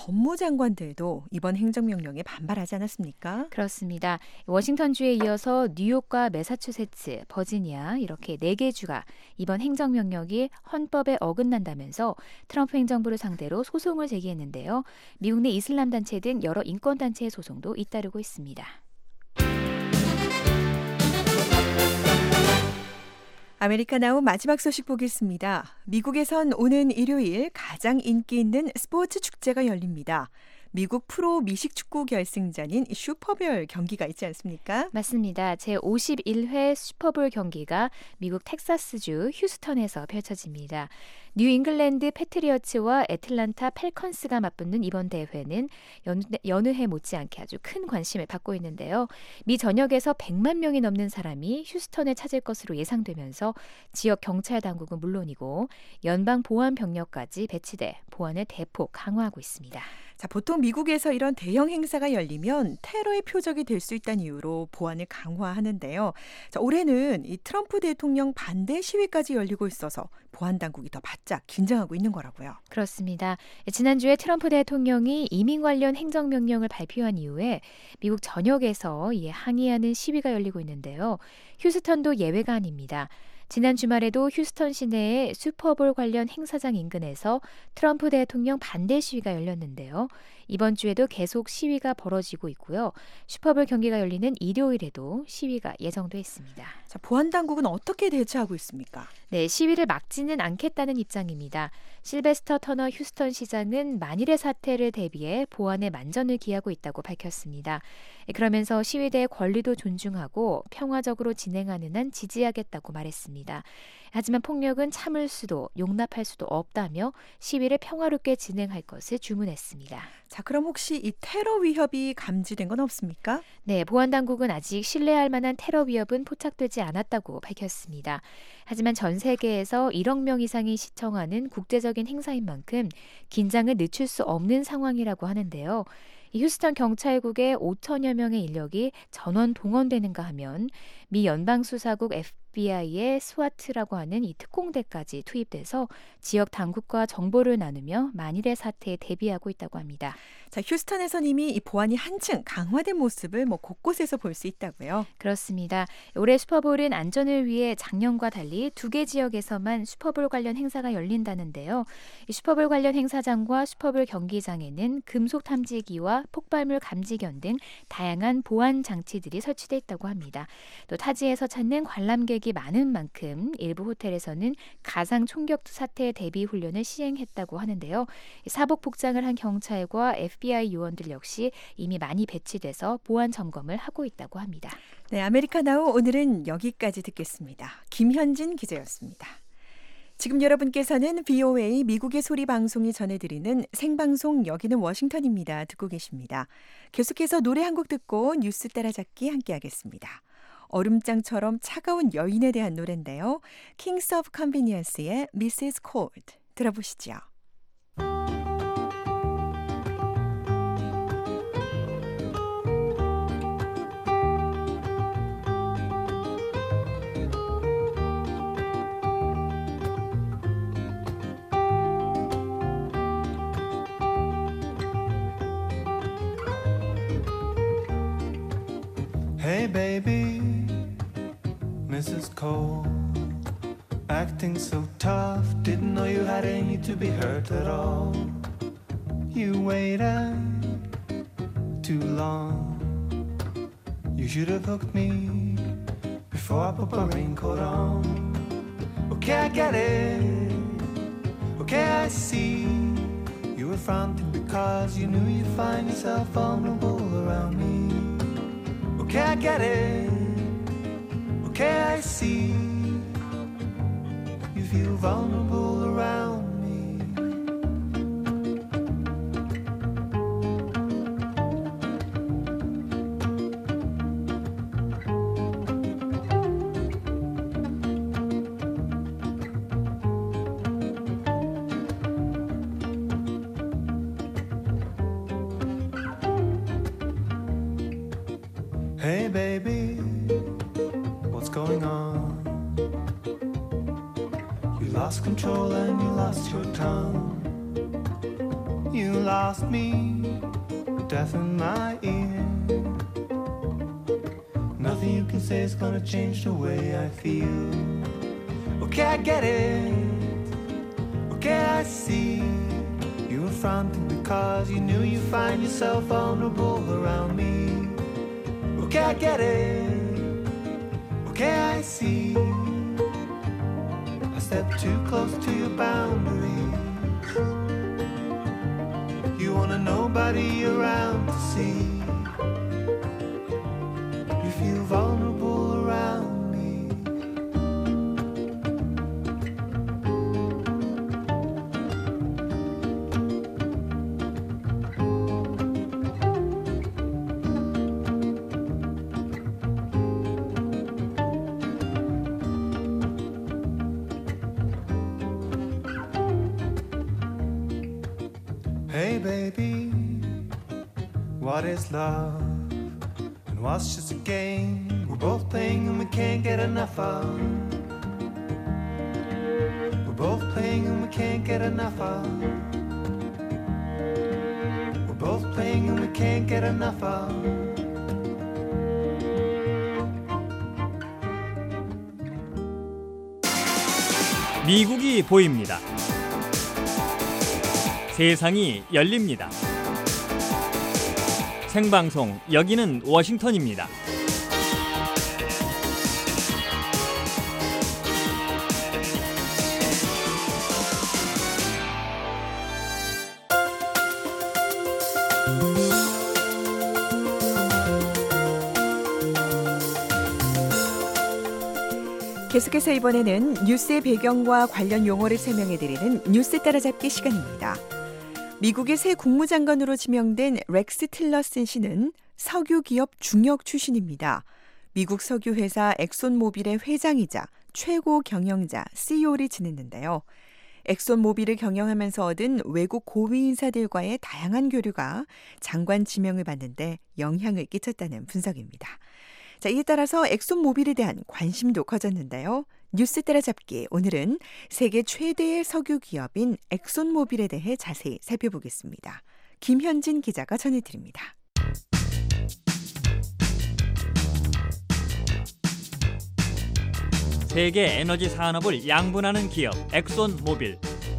법무장관들도 이번 행정명령에 반발하지 않았습니까?
그렇습니다. 워싱턴주에 이어서 뉴욕과 매사추세츠, 버지니아 이렇게 네 개 주가 이번 행정명령이 헌법에 어긋난다면서 트럼프 행정부를 상대로 소송을 제기했는데요. 미국 내 이슬람 단체 등 여러 인권 단체의 소송도 잇따르고 있습니다.
아메리카나우 마지막 소식 보겠습니다. 미국에선 오는 일요일 가장 인기 있는 스포츠 축제가 열립니다. 미국 프로 미식축구 결승전인 슈퍼볼 경기가 있지 않습니까?
맞습니다. 제오십일 회 슈퍼볼 경기가 미국 텍사스주 휴스턴에서 펼쳐집니다. 뉴잉글랜드 패트리어츠와 애틀란타 펠컨스가 맞붙는 이번 대회는 여느, 여느 해 못지않게 아주 큰 관심을 받고 있는데요. 미 전역에서 백만 명이 넘는 사람이 휴스턴을 찾을 것으로 예상되면서 지역 경찰 당국은 물론이고 연방 보안 병력까지 배치돼 보안을 대폭 강화하고 있습니다.
자, 보통 미국에서 이런 대형 행사가 열리면 테러의 표적이 될 수 있다는 이유로 보안을 강화하는데요. 자, 올해는 이 트럼프 대통령 반대 시위까지 열리고 있어서 보안 당국이 더 바짝 긴장하고 있는 거라고요.
그렇습니다. 지난주에 트럼프 대통령이 이민 관련 행정명령을 발표한 이후에 미국 전역에서 이에 항의하는 시위가 열리고 있는데요. 휴스턴도 예외가 아닙니다. 지난 주말에도 휴스턴 시내의 슈퍼볼 관련 행사장 인근에서 트럼프 대통령 반대 시위가 열렸는데요. 이번 주에도 계속 시위가 벌어지고 있고요. 슈퍼볼 경기가 열리는 일요일에도 시위가 예정돼 있습니다.
자, 보안 당국은 어떻게 대처하고 있습니까?
네, 시위를 막지는 않겠다는 입장입니다. 실베스터 터너 휴스턴 시장은 만일의 사태를 대비해 보안에 만전을 기하고 있다고 밝혔습니다. 그러면서 시위대의 권리도 존중하고 평화적으로 진행하는 한 지지하겠다고 말했습니다. 하지만 폭력은 참을 수도 용납할 수도 없다며 시위를 평화롭게 진행할 것을 주문했습니다.
자, 그럼 혹시 이 테러 위협이 감지된 건 없습니까?
네, 보안당국은 아직 신뢰할 만한 테러 위협은 포착되지 않았다고 밝혔습니다. 하지만 전 세계에서 일억 명 이상이 시청하는 국제적인 행사인 만큼 긴장을 늦출 수 없는 상황이라고 하는데요. 이 휴스턴 경찰국의 오천여 명의 인력이 전원 동원되는가 하면 미 연방수사국 에프비아이의 스와트라고 하는 이 특공대까지 투입돼서 지역 당국과 정보를 나누며 만일의 사태에 대비하고 있다고 합니다.
자, 휴스턴에선 이미 이 보안이 한층 강화된 모습을 뭐 곳곳에서 볼 수 있다고요?
그렇습니다. 올해 슈퍼볼은 안전을 위해 작년과 달리 두 개 지역에서만 슈퍼볼 관련 행사가 열린다는데요. 이 슈퍼볼 관련 행사장과 슈퍼볼 경기장에는 금속 탐지기와 폭발물 감지견 등 다양한 보안 장치들이 설치돼 있다고 합니다. 또 타지에서 찾는 관람객이 많은 만큼 일부 호텔에서는 가상 총격 사태 대비 훈련을 시행했다고 하는데요. 사복 복장을 한 경찰과 에프비아이 요원들 역시 이미 많이 배치돼서 보안 점검을 하고 있다고 합니다.
네, 아메리카나우 오늘은 여기까지 듣겠습니다. 김현진 기자였습니다. 지금 여러분께서는 브이오에이 미국의 소리 방송이 전해드리는 생방송 여기는 워싱턴입니다. 듣고 계십니다. 계속해서 노래 한 곡 듣고 뉴스 따라잡기 함께하겠습니다. 얼음장처럼 차가운 여인에 대한 노래인데요. Kings of Convenience의 미세스 Cold 들어보시죠.
Hey baby, Missus Cole, acting so tough, didn't know you had any to be hurt at all. You waited too long, you should have hooked me before I put my raincoat on. Okay, I get it, okay, I see, you were fronting because you knew you'd find yourself vulnerable around me. Okay, I get it. Okay, I see. You feel vulnerable around me. Hey baby, what's going on? You lost control and you lost your tongue. You lost me, deaf in my ear. Nothing you can say is gonna change the way I feel. Okay, I get it. Okay, I see. You were fronting because you knew you'd find yourself vulnerable around me. Okay, I get it. Okay, I see. I stepped too close to your boundaries. You wanna nobody around to see. You feel vulnerable around me. Hey baby, what is love? And what's just a game we're both playing and we can't get enough of? We're both playing and we can't get enough of. We're both playing and we can't get enough of.
미국이 보입니다. 세상이 열립니다. 생방송 여기는 워싱턴입니다.
계속해서 이번에는 뉴스의 배경과 관련 용어를 설명해드리는 뉴스 따라잡기 시간입니다. 미국의 새 국무장관으로 지명된 렉스 틸러슨 씨는 석유 기업 중역 출신입니다. 미국 석유 회사 엑손모빌의 회장이자 최고 경영자 씨이오를 지냈는데요. 엑손모빌을 경영하면서 얻은 외국 고위 인사들과의 다양한 교류가 장관 지명을 받는데 영향을 끼쳤다는 분석입니다. 자, 이에 따라서 엑손모빌에 대한 관심도 커졌는데요. 뉴스 따라잡기 오늘은 세계 최대의 석유 기업인 엑손모빌에 대해 자세히 살펴보겠습니다. 김현진 기자가 전해드립니다.
세계 에너지 산업을 양분하는 기업 엑손모빌.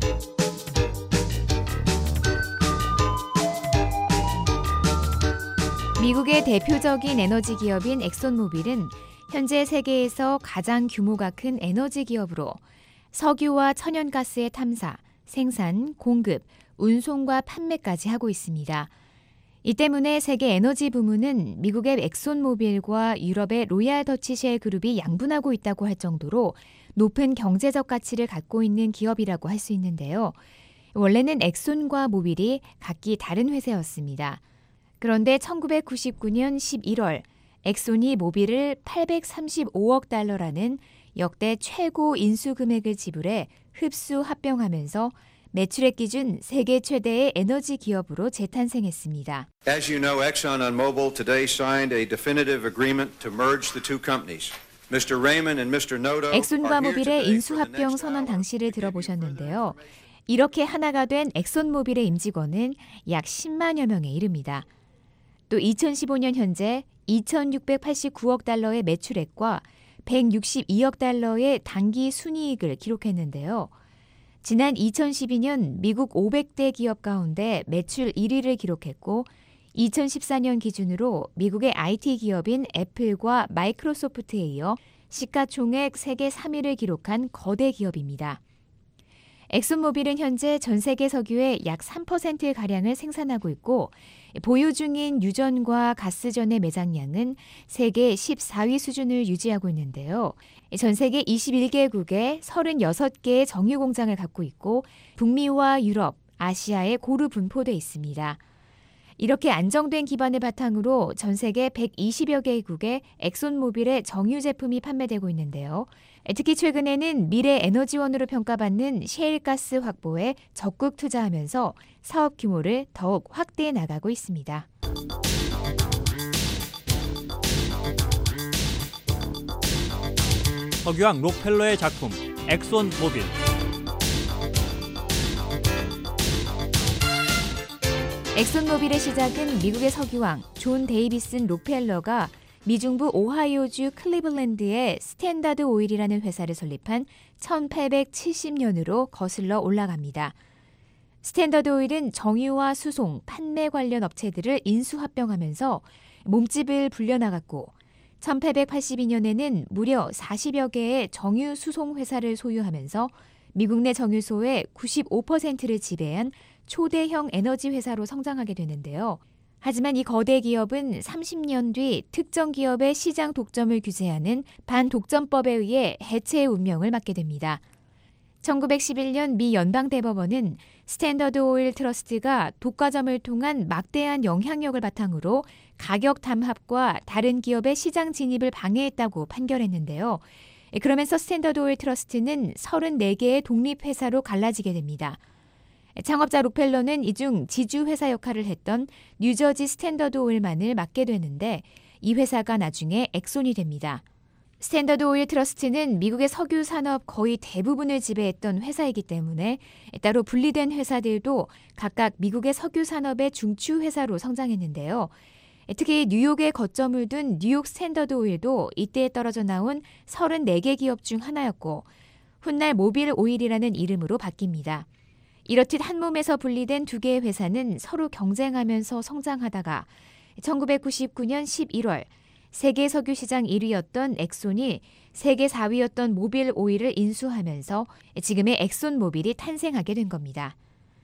미국의 대표적인 에너지 기업인 엑손모빌은 현재 세계에서 가장 규모가 큰 에너지 기업으로 석유와 천연가스의 탐사, 생산, 공급, 운송과 판매까지 하고 있습니다. 이 때문에 세계 에너지 부문은 미국의 엑손모빌과 유럽의 로얄 더치 쉘 그룹이 양분하고 있다고 할 정도로 높은 경제적 가치를 갖고 있는 기업이라고 할 수 있는데요. 원래는 엑손과 모빌이 각기 다른 회사였습니다. 그런데 천구백구십구 년 십일월 엑손이 모빌을 팔백삼십오억 달러라는 역대 최고 인수 금액을 지불해 흡수 합병하면서 매출액 기준 세계 최대의 에너지 기업으로 재탄생했습니다.
As you know, ExxonMobil today signed a definitive agreement to merge the two companies. 미스터 Raymond and 미스터 Noto.
엑손과 모빌의 인수 합병 선언 당시를 들어보셨는데요. 이렇게 하나가 된 엑손모빌의 임직원은 약 십만여 명에 이릅니다. 또 이천십오 년 현재 이천육백팔십구억 달러의 매출액과 백육십이억 달러의 단기 순이익을 기록했는데요. 지난 이천십이 년 미국 오백 대 기업 가운데 매출 일 위를 기록했고 이천십사 년 기준으로 미국의 아이티 기업인 애플과 마이크로소프트에 이어 시가총액 세계 삼 위를 기록한 거대 기업입니다. 엑손모빌은 현재 전 세계 석유의 약 삼 퍼센트가량을 생산하고 있고 보유 중인 유전과 가스전의 매장량은 세계 십사 위 수준을 유지하고 있는데요. 전 세계 이십일 개국에 서른여섯 개의 정유 공장을 갖고 있고 북미와 유럽, 아시아에 고루 분포돼 있습니다. 이렇게 안정된 기반을 바탕으로 전 세계 백이십여 개국에 엑손모빌의 정유 제품이 판매되고 있는데요. 특히 최근에는 미래 에너지원으로 평가받는 셰일가스 확보에 적극 투자하면서 사업 규모를 더욱 확대해 나가고 있습니다.
석유왕 록펠러의 작품 엑손모빌.
엑손모빌의 시작은 미국의 석유왕 존 데이비슨 록펠러가 미중부 오하이오주 클리블랜드의 스탠다드 오일이라는 회사를 설립한 천팔백칠십 년으로 거슬러 올라갑니다. 스탠다드 오일은 정유와 수송, 판매 관련 업체들을 인수합병하면서 몸집을 불려나갔고 천팔백팔십이 년에는 무려 사십여 개의 정유 수송 회사를 소유하면서 미국 내 정유소의 구십오 퍼센트를 지배한 초대형 에너지 회사로 성장하게 되는데요. 하지만 이 거대 기업은 삼십 년 뒤 특정 기업의 시장 독점을 규제하는 반독점법에 의해 해체의 운명을 맞게 됩니다. 천구백십일 년 미 연방대법원은 스탠더드 오일 트러스트가 독과점을 통한 막대한 영향력을 바탕으로 가격 담합과 다른 기업의 시장 진입을 방해했다고 판결했는데요. 그러면서 스탠더드 오일 트러스트는 서른네 개의 독립회사로 갈라지게 됩니다. 창업자 록펠러는 이 중 지주회사 역할을 했던 뉴저지 스탠더드 오일만을 맡게 되는데 이 회사가 나중에 엑손이 됩니다. 스탠더드 오일 트러스트는 미국의 석유 산업 거의 대부분을 지배했던 회사이기 때문에 따로 분리된 회사들도 각각 미국의 석유 산업의 중추 회사로 성장했는데요. 특히 뉴욕에 거점을 둔 뉴욕 스탠더드 오일도 이때에 떨어져 나온 서른네 개 기업 중 하나였고 훗날 모빌 오일이라는 이름으로 바뀝니다. 이렇듯 한 몸에서 분리된 두 개의 회사는 서로 경쟁하면서 성장하다가 천구백구십구 년 십일월 세계 석유 시장 일 위였던 엑손이 세계 사 위였던 모빌 오일을 인수하면서 지금의 엑손모빌이 탄생하게 된 겁니다.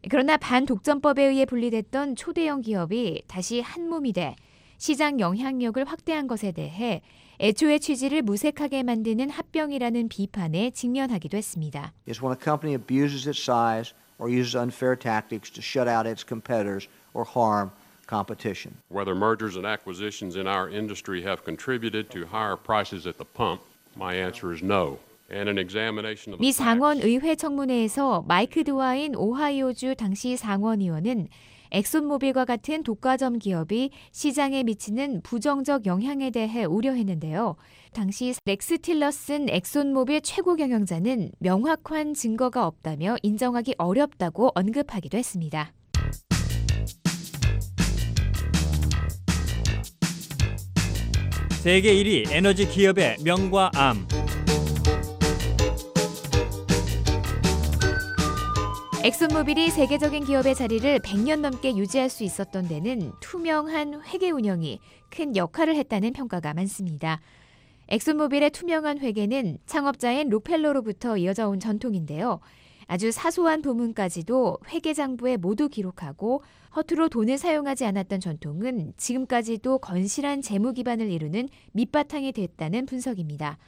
그러나 반독점법에 의해 분리됐던 초대형 기업이 다시 한 몸이 돼 시장 영향력을 확대한 것에 대해 애초의 취지를 무색하게 만드는 합병이라는 비판에 직면하기도 했습니다.
Is when a company abuses its size or uses unfair tactics to shut out its competitors or harm competition.
Whether mergers and acquisitions in our industry have contributed to higher prices at the pump, my answer is no. And an examination of the
미 상원 의회 청문회에서 마이크 드와인 오하이오주 당시 상원의원은 엑손모빌과 같은 독과점 기업이 시장에 미치는 부정적 영향에 대해 우려했는데요. 당시 렉스 틸러슨 엑손모빌 최고 경영자는 명확한 증거가 없다며 인정하기 어렵다고 언급하기도 했습니다.
세계 일 위 에너지 기업의 명과 암.
엑손모빌이 세계적인 기업의 자리를 백 년 넘게 유지할 수 있었던 데는 투명한 회계 운영이 큰 역할을 했다는 평가가 많습니다. 엑손모빌의 투명한 회계는 창업자인 록펠러로부터 이어져 온 전통인데요. 아주 사소한 부문까지도 회계장부에 모두 기록하고 허투루 돈을 사용하지 않았던 전통은 지금까지도 건실한 재무 기반을 이루는 밑바탕이 됐다는 분석입니다.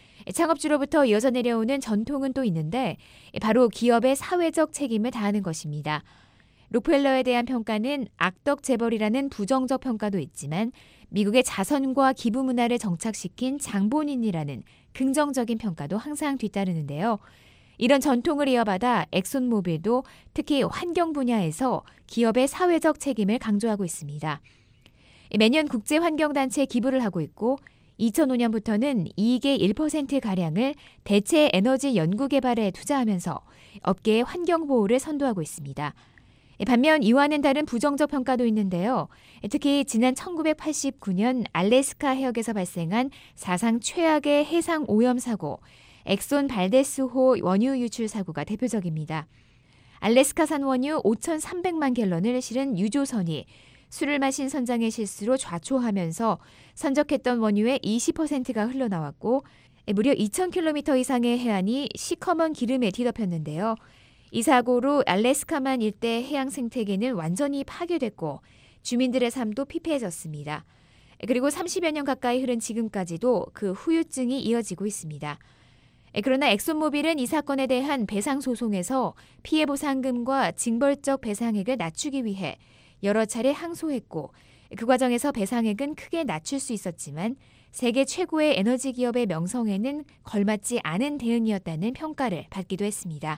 창업주로부터 이어져 내려오는 전통은 또 있는데 바로 기업의 사회적 책임을 다하는 것입니다. 록펠러에 대한 평가는 악덕 재벌이라는 부정적 평가도 있지만 미국의 자선과 기부 문화를 정착시킨 장본인이라는 긍정적인 평가도 항상 뒤따르는데요. 이런 전통을 이어받아 엑손모빌도 특히 환경 분야에서 기업의 사회적 책임을 강조하고 있습니다. 매년 국제환경단체에 기부를 하고 있고 이천오 년부터는 이익의 일 퍼센트가량을 대체 에너지 연구 개발에 투자하면서 업계의 환경 보호를 선도하고 있습니다. 반면 이와는 다른 부정적 평가도 있는데요. 특히 지난 천구백팔십구 년 알래스카 해역에서 발생한 사상 최악의 해상 오염 사고, 엑손 발데스호 원유 유출 사고가 대표적입니다. 알래스카산 원유 오천삼백만 갤런을 실은 유조선이 술을 마신 선장의 실수로 좌초하면서 선적했던 원유의 이십 퍼센트가 흘러나왔고 무려 이천 킬로미터 이상의 해안이 시커먼 기름에 뒤덮였는데요. 이 사고로 알래스카만 일대 해양 생태계는 완전히 파괴됐고 주민들의 삶도 피폐해졌습니다. 그리고 삼십여 년 가까이 흐른 지금까지도 그 후유증이 이어지고 있습니다. 그러나 엑손모빌은 이 사건에 대한 배상 소송에서 피해 보상금과 징벌적 배상액을 낮추기 위해 여러 차례 항소했고 그 과정에서 배상액은 크게 낮출 수 있었지만 세계 최고의 에너지 기업의 명성에는 걸맞지 않은 대응이었다는 평가를 받기도 했습니다.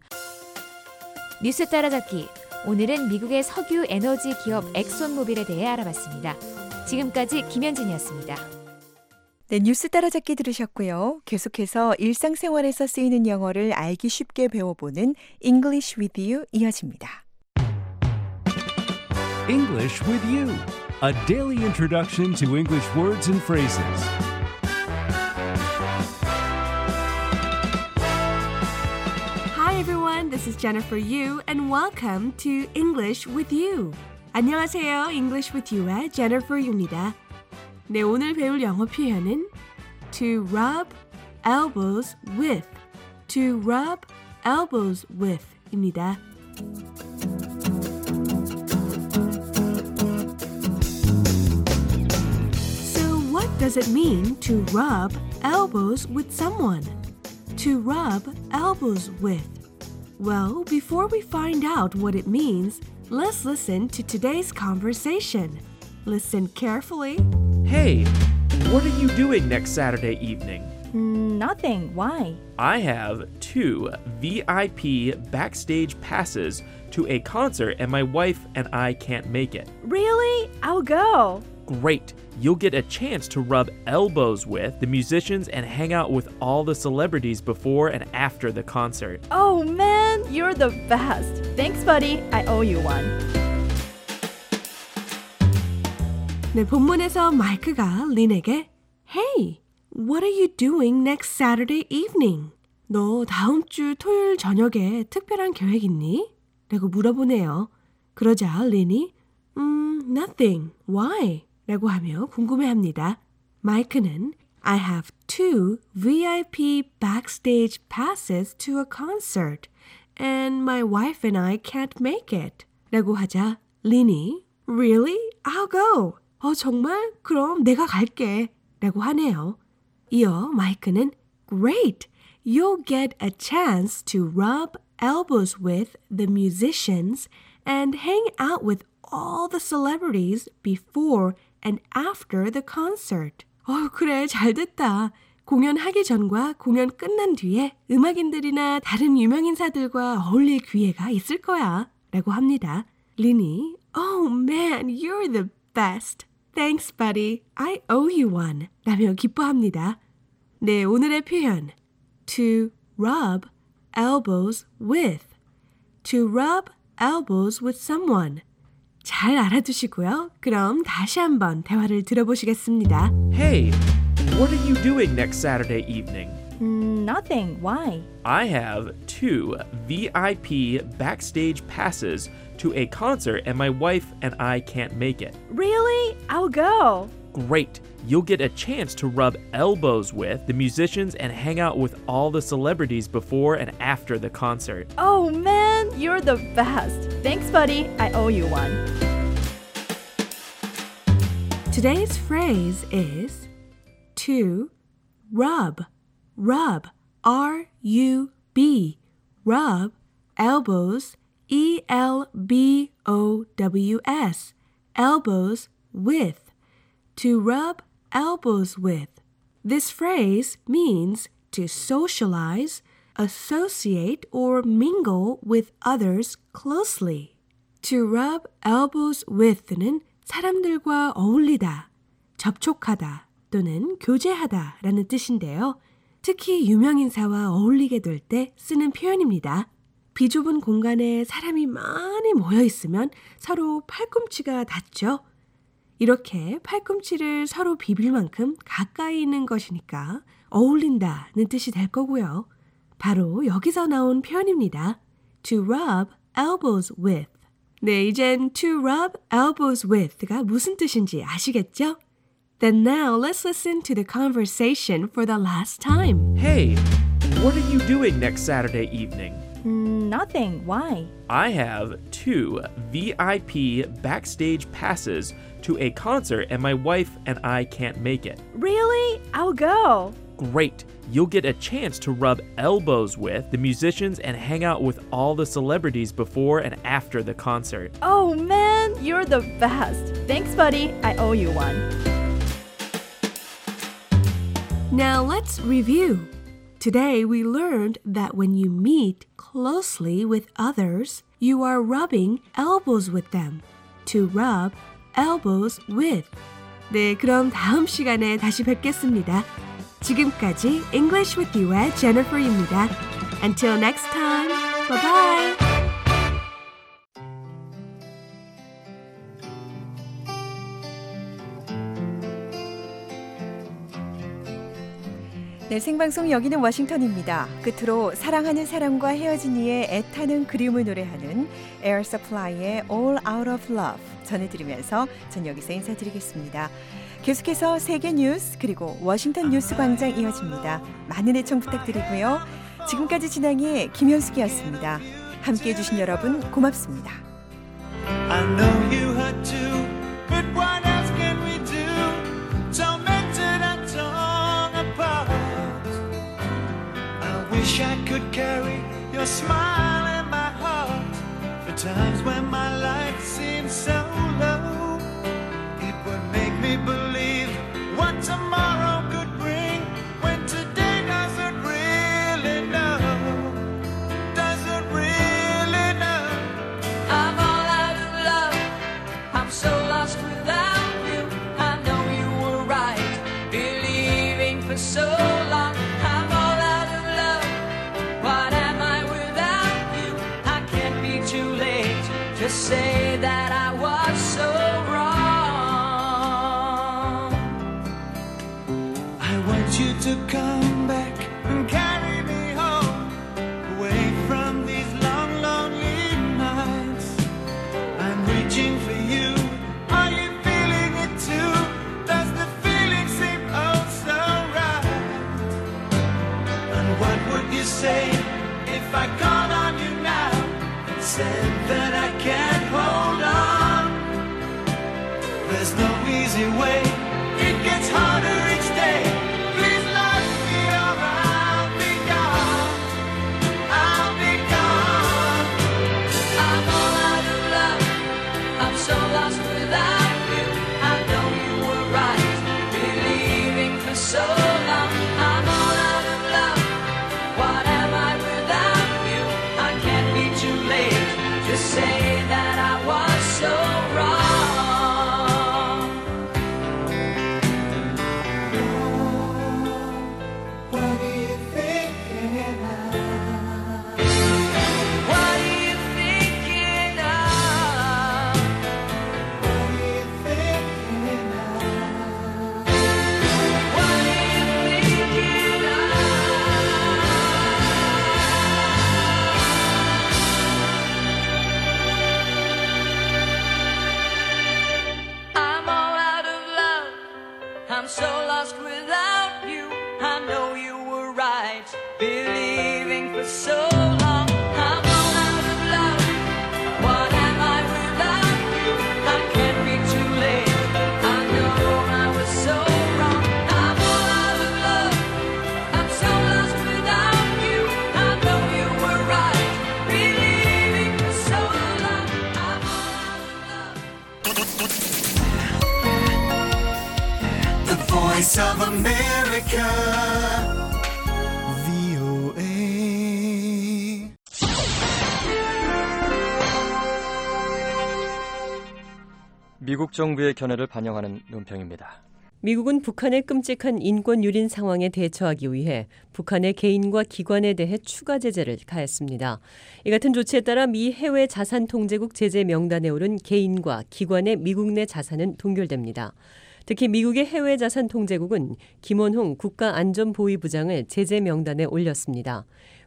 뉴스 따라잡기. 오늘은 미국의 석유 에너지 기업 엑손모빌에 대해 알아봤습니다. 지금까지 김현진이었습니다.
네, 뉴스 따라잡기 들으셨고요. 계속해서 일상생활에서 쓰이는 영어를 알기 쉽게 배워보는 English with You 이어집니다.
English with You, a daily introduction to English words and phrases.
Hi everyone, this is Jennifer Yu and welcome to English with You. 안녕하세요, English with You의 Jennifer Yu입니다. 네, 오늘 배울 영어 표현은 to rub elbows with, to rub elbows with 입니다. What does it mean to rub elbows with someone? To rub elbows with. Well, before we find out what it means, let's listen to today's conversation. Listen carefully.
Hey, what are you doing next Saturday evening?
Mm, nothing. Why?
I have two V I P backstage passes to a concert and my wife and I can't make it.
Really? I'll go.
Great. You'll get a chance to rub elbows with the musicians and hang out with all the celebrities before and after the concert.
Oh man, you're the best. Thanks, buddy. I owe you one.
네, 본문에서 마이크가 린에게 Hey, what are you doing next Saturday evening? 너 다음 주 토요일 저녁에 특별한 계획 있니? 라고 물어보네요. 그러자 린이 음, nothing. Why? 라고 하며 궁금해합니다. 마이크는 I have two V I P backstage passes to a concert and my wife and I can't make it. 라고 하자 린이 Really? I'll go. 어, 정말? 그럼 내가 갈게. 라고 하네요. 이어 마이크는 Great! You'll get a chance to rub elbows with the musicians and hang out with all the celebrities before and after the concert. 어, 그래, 잘 됐다. 공연하기 전과 공연 끝난 뒤에 음악인들이나 다른 유명인사들과 어울릴 기회가 있을 거야. 라고 합니다. 린이 Oh man, you're the best. Thanks, buddy. I owe you one. 라며 기뻐합니다. 네, 오늘의 표현. To rub elbows with. To rub elbows with someone. 잘 알아두시고요. 그럼 다시 한번 대화를 들어보시겠습니다.
Hey, what are you doing next Saturday evening?
Mm, nothing. Why?
I have two V I P backstage passes to a concert and my wife and I can't make it.
Really? I'll go.
Great. You'll get a chance to rub elbows with the musicians and hang out with all the celebrities before and after the concert.
Oh man, you're the best. Thanks, buddy. I owe you one.
Today's phrase is to rub. Rub. R U B. Rub. Elbows. E L B O W S. Elbows with. To rub elbows with. This phrase means to socialize, associate, or mingle with others closely. To rub elbows with는 사람들과 어울리다, 접촉하다 또는 교제하다 라는 뜻인데요. 특히 유명인사와 어울리게 될 때 쓰는 표현입니다. 비좁은 공간에 사람이 많이 모여 있으면 서로 팔꿈치가 닿죠. 이렇게 팔꿈치를 서로 비빌 만큼 가까이 있는 것이니까 어울린다는 뜻이 될 거고요. 바로 여기서 나온 표현입니다. To rub elbows with. 네, 이젠 to rub elbows with가 무슨 뜻인지 아시겠죠? Then now let's listen to the conversation for the last time.
Hey, what are you doing next Saturday evening?
Mm, nothing. Why?
I have two V I P backstage passes to a concert and my wife and I can't make it.
Really? I'll go.
Great. You'll get a chance to rub elbows with the musicians and hang out with all the celebrities before and after the concert.
Oh man, you're the best. Thanks, buddy. I owe you one.
Now let's review. Today we learned that when you meet closely with others, you are rubbing elbows with them. To rub elbows with. 네, 그럼 다음 시간에 다시 뵙겠습니다. 지금까지 English with You의 Jennifer입니다. Until next time, bye bye.
네, 생방송 여기는 워싱턴입니다. 끝으로 사랑하는 사람과 헤어진 이의 애타는 그리움을 노래하는 Air Supply의 All Out of Love 전해드리면서 전 여기서 인사드리겠습니다. 계속해서 세계 뉴스 그리고 워싱턴 뉴스 광장 이어집니다. 많은 애청 부탁드리고요. 지금까지 진행의 김현숙이었습니다. 함께해 주신 여러분 고맙습니다.
I know you hurt too, but what else can we do? Tormented and torn apart. I wish I could carry your smile in my heart. For times when my life seems so low, it would make me believe what tomorrow could bring. When today doesn't really know, doesn't really know. I'm all out of love, I'm so lost without you. I know you were right, believing for so long. I'm all out of love, what am I without you? I can't be too late to say that I was so wrong. I want you to come back and carry me home, away from these long, lonely nights. I'm reaching for you. Are you feeling it too? Does the feeling seem oh so right? And what would you say if I called on you now? there's no easy way. It gets harder each day. Please let me or I'll be gone. I'll be gone.
I'm all out of love. I'm so lost without you. I know you were right, believing for so long. I'm all out of love. What am I without you? I can't be too late to say that I was so wrong.
What are you thinking of?
What are you thinking of?
What are you thinking of?
What are you thinking of? I'm all out of love. I'm so lost without you. I know you were right, believing for so long. I'm all out of love. What am I without you? I can't be too late. I know I was so wrong. I'm all out of love. I'm so lost without you. I know you were right, believing for so long. I'm all out of love.
The Voice of America. V O A.
미국 정부의 견해를 반영하는 논평입니다.
미국은 북한의 끔찍한 인권 유린 상황에 대처하기 위해 북한의 개인과 기관에 대해 추가 제재를 가했습니다. 이 같은 조치에 따라 미 해외 자산 통제국 제재 명단에 오른 개인과 기관의 미국 내 자산은 동결됩니다. 특히 미국의 해외 자산 통제국은 김원홍 국가안전보위부장을 제재 명단에 올렸습니다.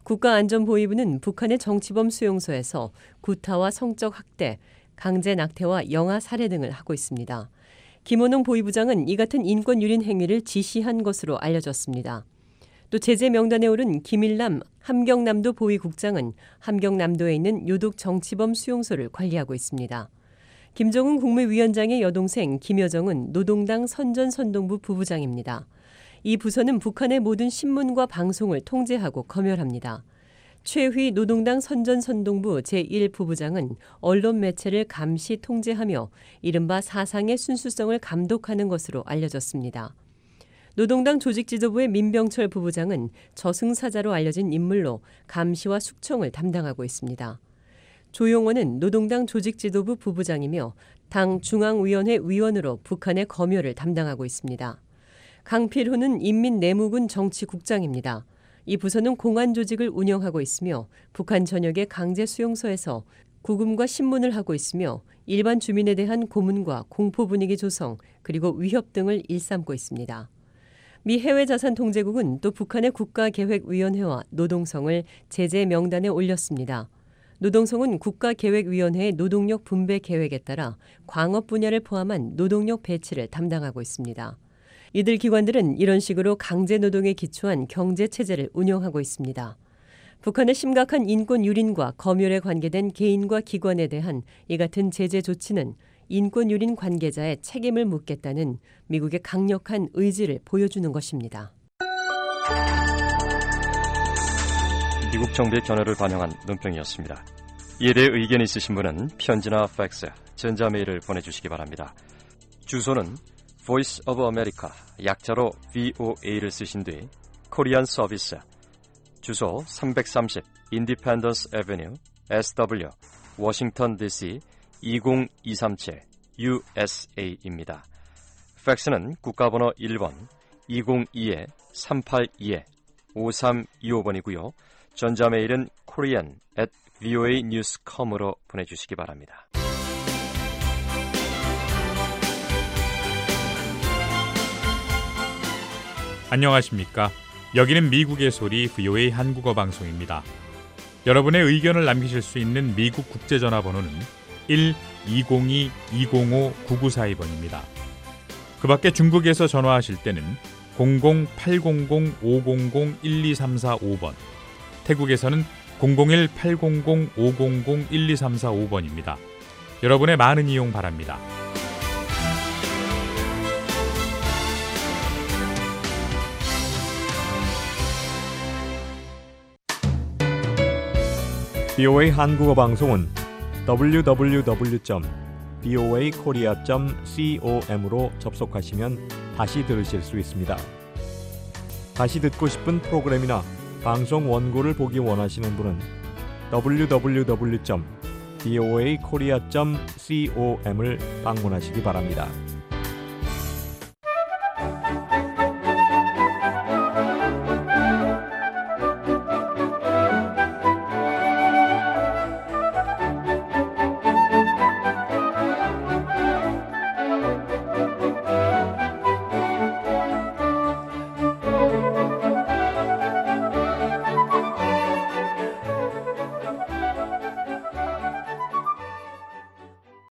국가안전보위부는 북한의 정치범 수용소에서 구타와 성적 학대, 강제 낙태와 영아 살해 등을 하고 있습니다. 김원홍 보위부장은 이 같은 인권 유린 행위를 지시한 것으로 알려졌습니다. 또 제재 명단에 오른 김일남 함경남도 보위국장은 함경남도에 있는 요독 정치범 수용소를 관리하고 있습니다. 김정은 국무위원장의 여동생 김여정은 노동당 선전선동부 부부장입니다. 이 부서는 북한의 모든 신문과 방송을 통제하고 검열합니다. 최휘 노동당 선전선동부 제일 부부장은 언론 매체를 감시 통제하며 이른바 사상의 순수성을 감독하는 것으로 알려졌습니다. 노동당 조직지도부의 민병철 부부장은 저승사자로 알려진 인물로 감시와 숙청을 담당하고 있습니다. 조용원은 노동당 조직지도부 부부장이며 당 중앙위원회 위원으로 북한의 검열을 담당하고 있습니다. 강필호는 인민내무군 정치국장입니다. 이 부서는 공안 조직을 운영하고 있으며 북한 전역의 강제 수용소에서 구금과 신문을 하고 있으며 일반 주민에 대한 고문과 공포 분위기 조성 그리고 위협 등을 일삼고 있습니다. 미 해외자산통제국은 또 북한의 국가계획위원회와 노동성을 제재 명단에 올렸습니다. 노동성은 국가계획위원회의 노동력 분배 계획에 따라 광업 분야를 포함한 노동력 배치를 담당하고 있습니다. 이들 기관들은 이런 식으로 강제노동에 기초한 경제체제를 운영하고 있습니다. 북한의 심각한 인권 유린과 검열에 관계된 개인과 기관에 대한 이 같은 제재 조치는 인권 유린 관계자의 책임을 묻겠다는 미국의 강력한 의지를 보여주는 것입니다.
미국 정부의 견해를 반영한 논평이었습니다. 이에 대해 의견이 있으신 분은 편지나 팩스, 전자메일을 보내주시기 바랍니다. 주소는 Voice of America, 약자로 브이오에이를 쓰신 뒤 코리안 서비스, 주소 삼백삼십 Independence Avenue, 에스더블유, 워싱턴 디씨 이공이삼칠 유에스에이입니다. 팩스는 국가번호 일 번 이공이 삼팔이 오삼이오 번이고요. 전자메일은 korean at voa news dot com으로 보내주시기 바랍니다.
안녕하십니까? 여기는 미국의 소리 브이오에이 한국어 방송입니다. 여러분의 의견을 남기실 수 있는 미국 국제전화번호는 일 이공이 이공오 구구사이 번입니다. 그 밖에 중국에서 전화하실 때는 공공 팔공공 오공공 일이삼사오 번, 태국에서는 공공일 팔공공 오공공 일이삼사오 번입니다. 여러분의 많은 이용 바랍니다.
브이오에이 한국어 방송은 더블유 더블유 더블유 점 브이오에이 코리아 점 com으로 접속하시면 다시 들으실 수 있습니다. 다시 듣고 싶은 프로그램이나 방송 원고를 보기 원하시는 분은 더블유 더블유 더블유 점 브이오에이 코리아 점 com을 방문하시기 바랍니다.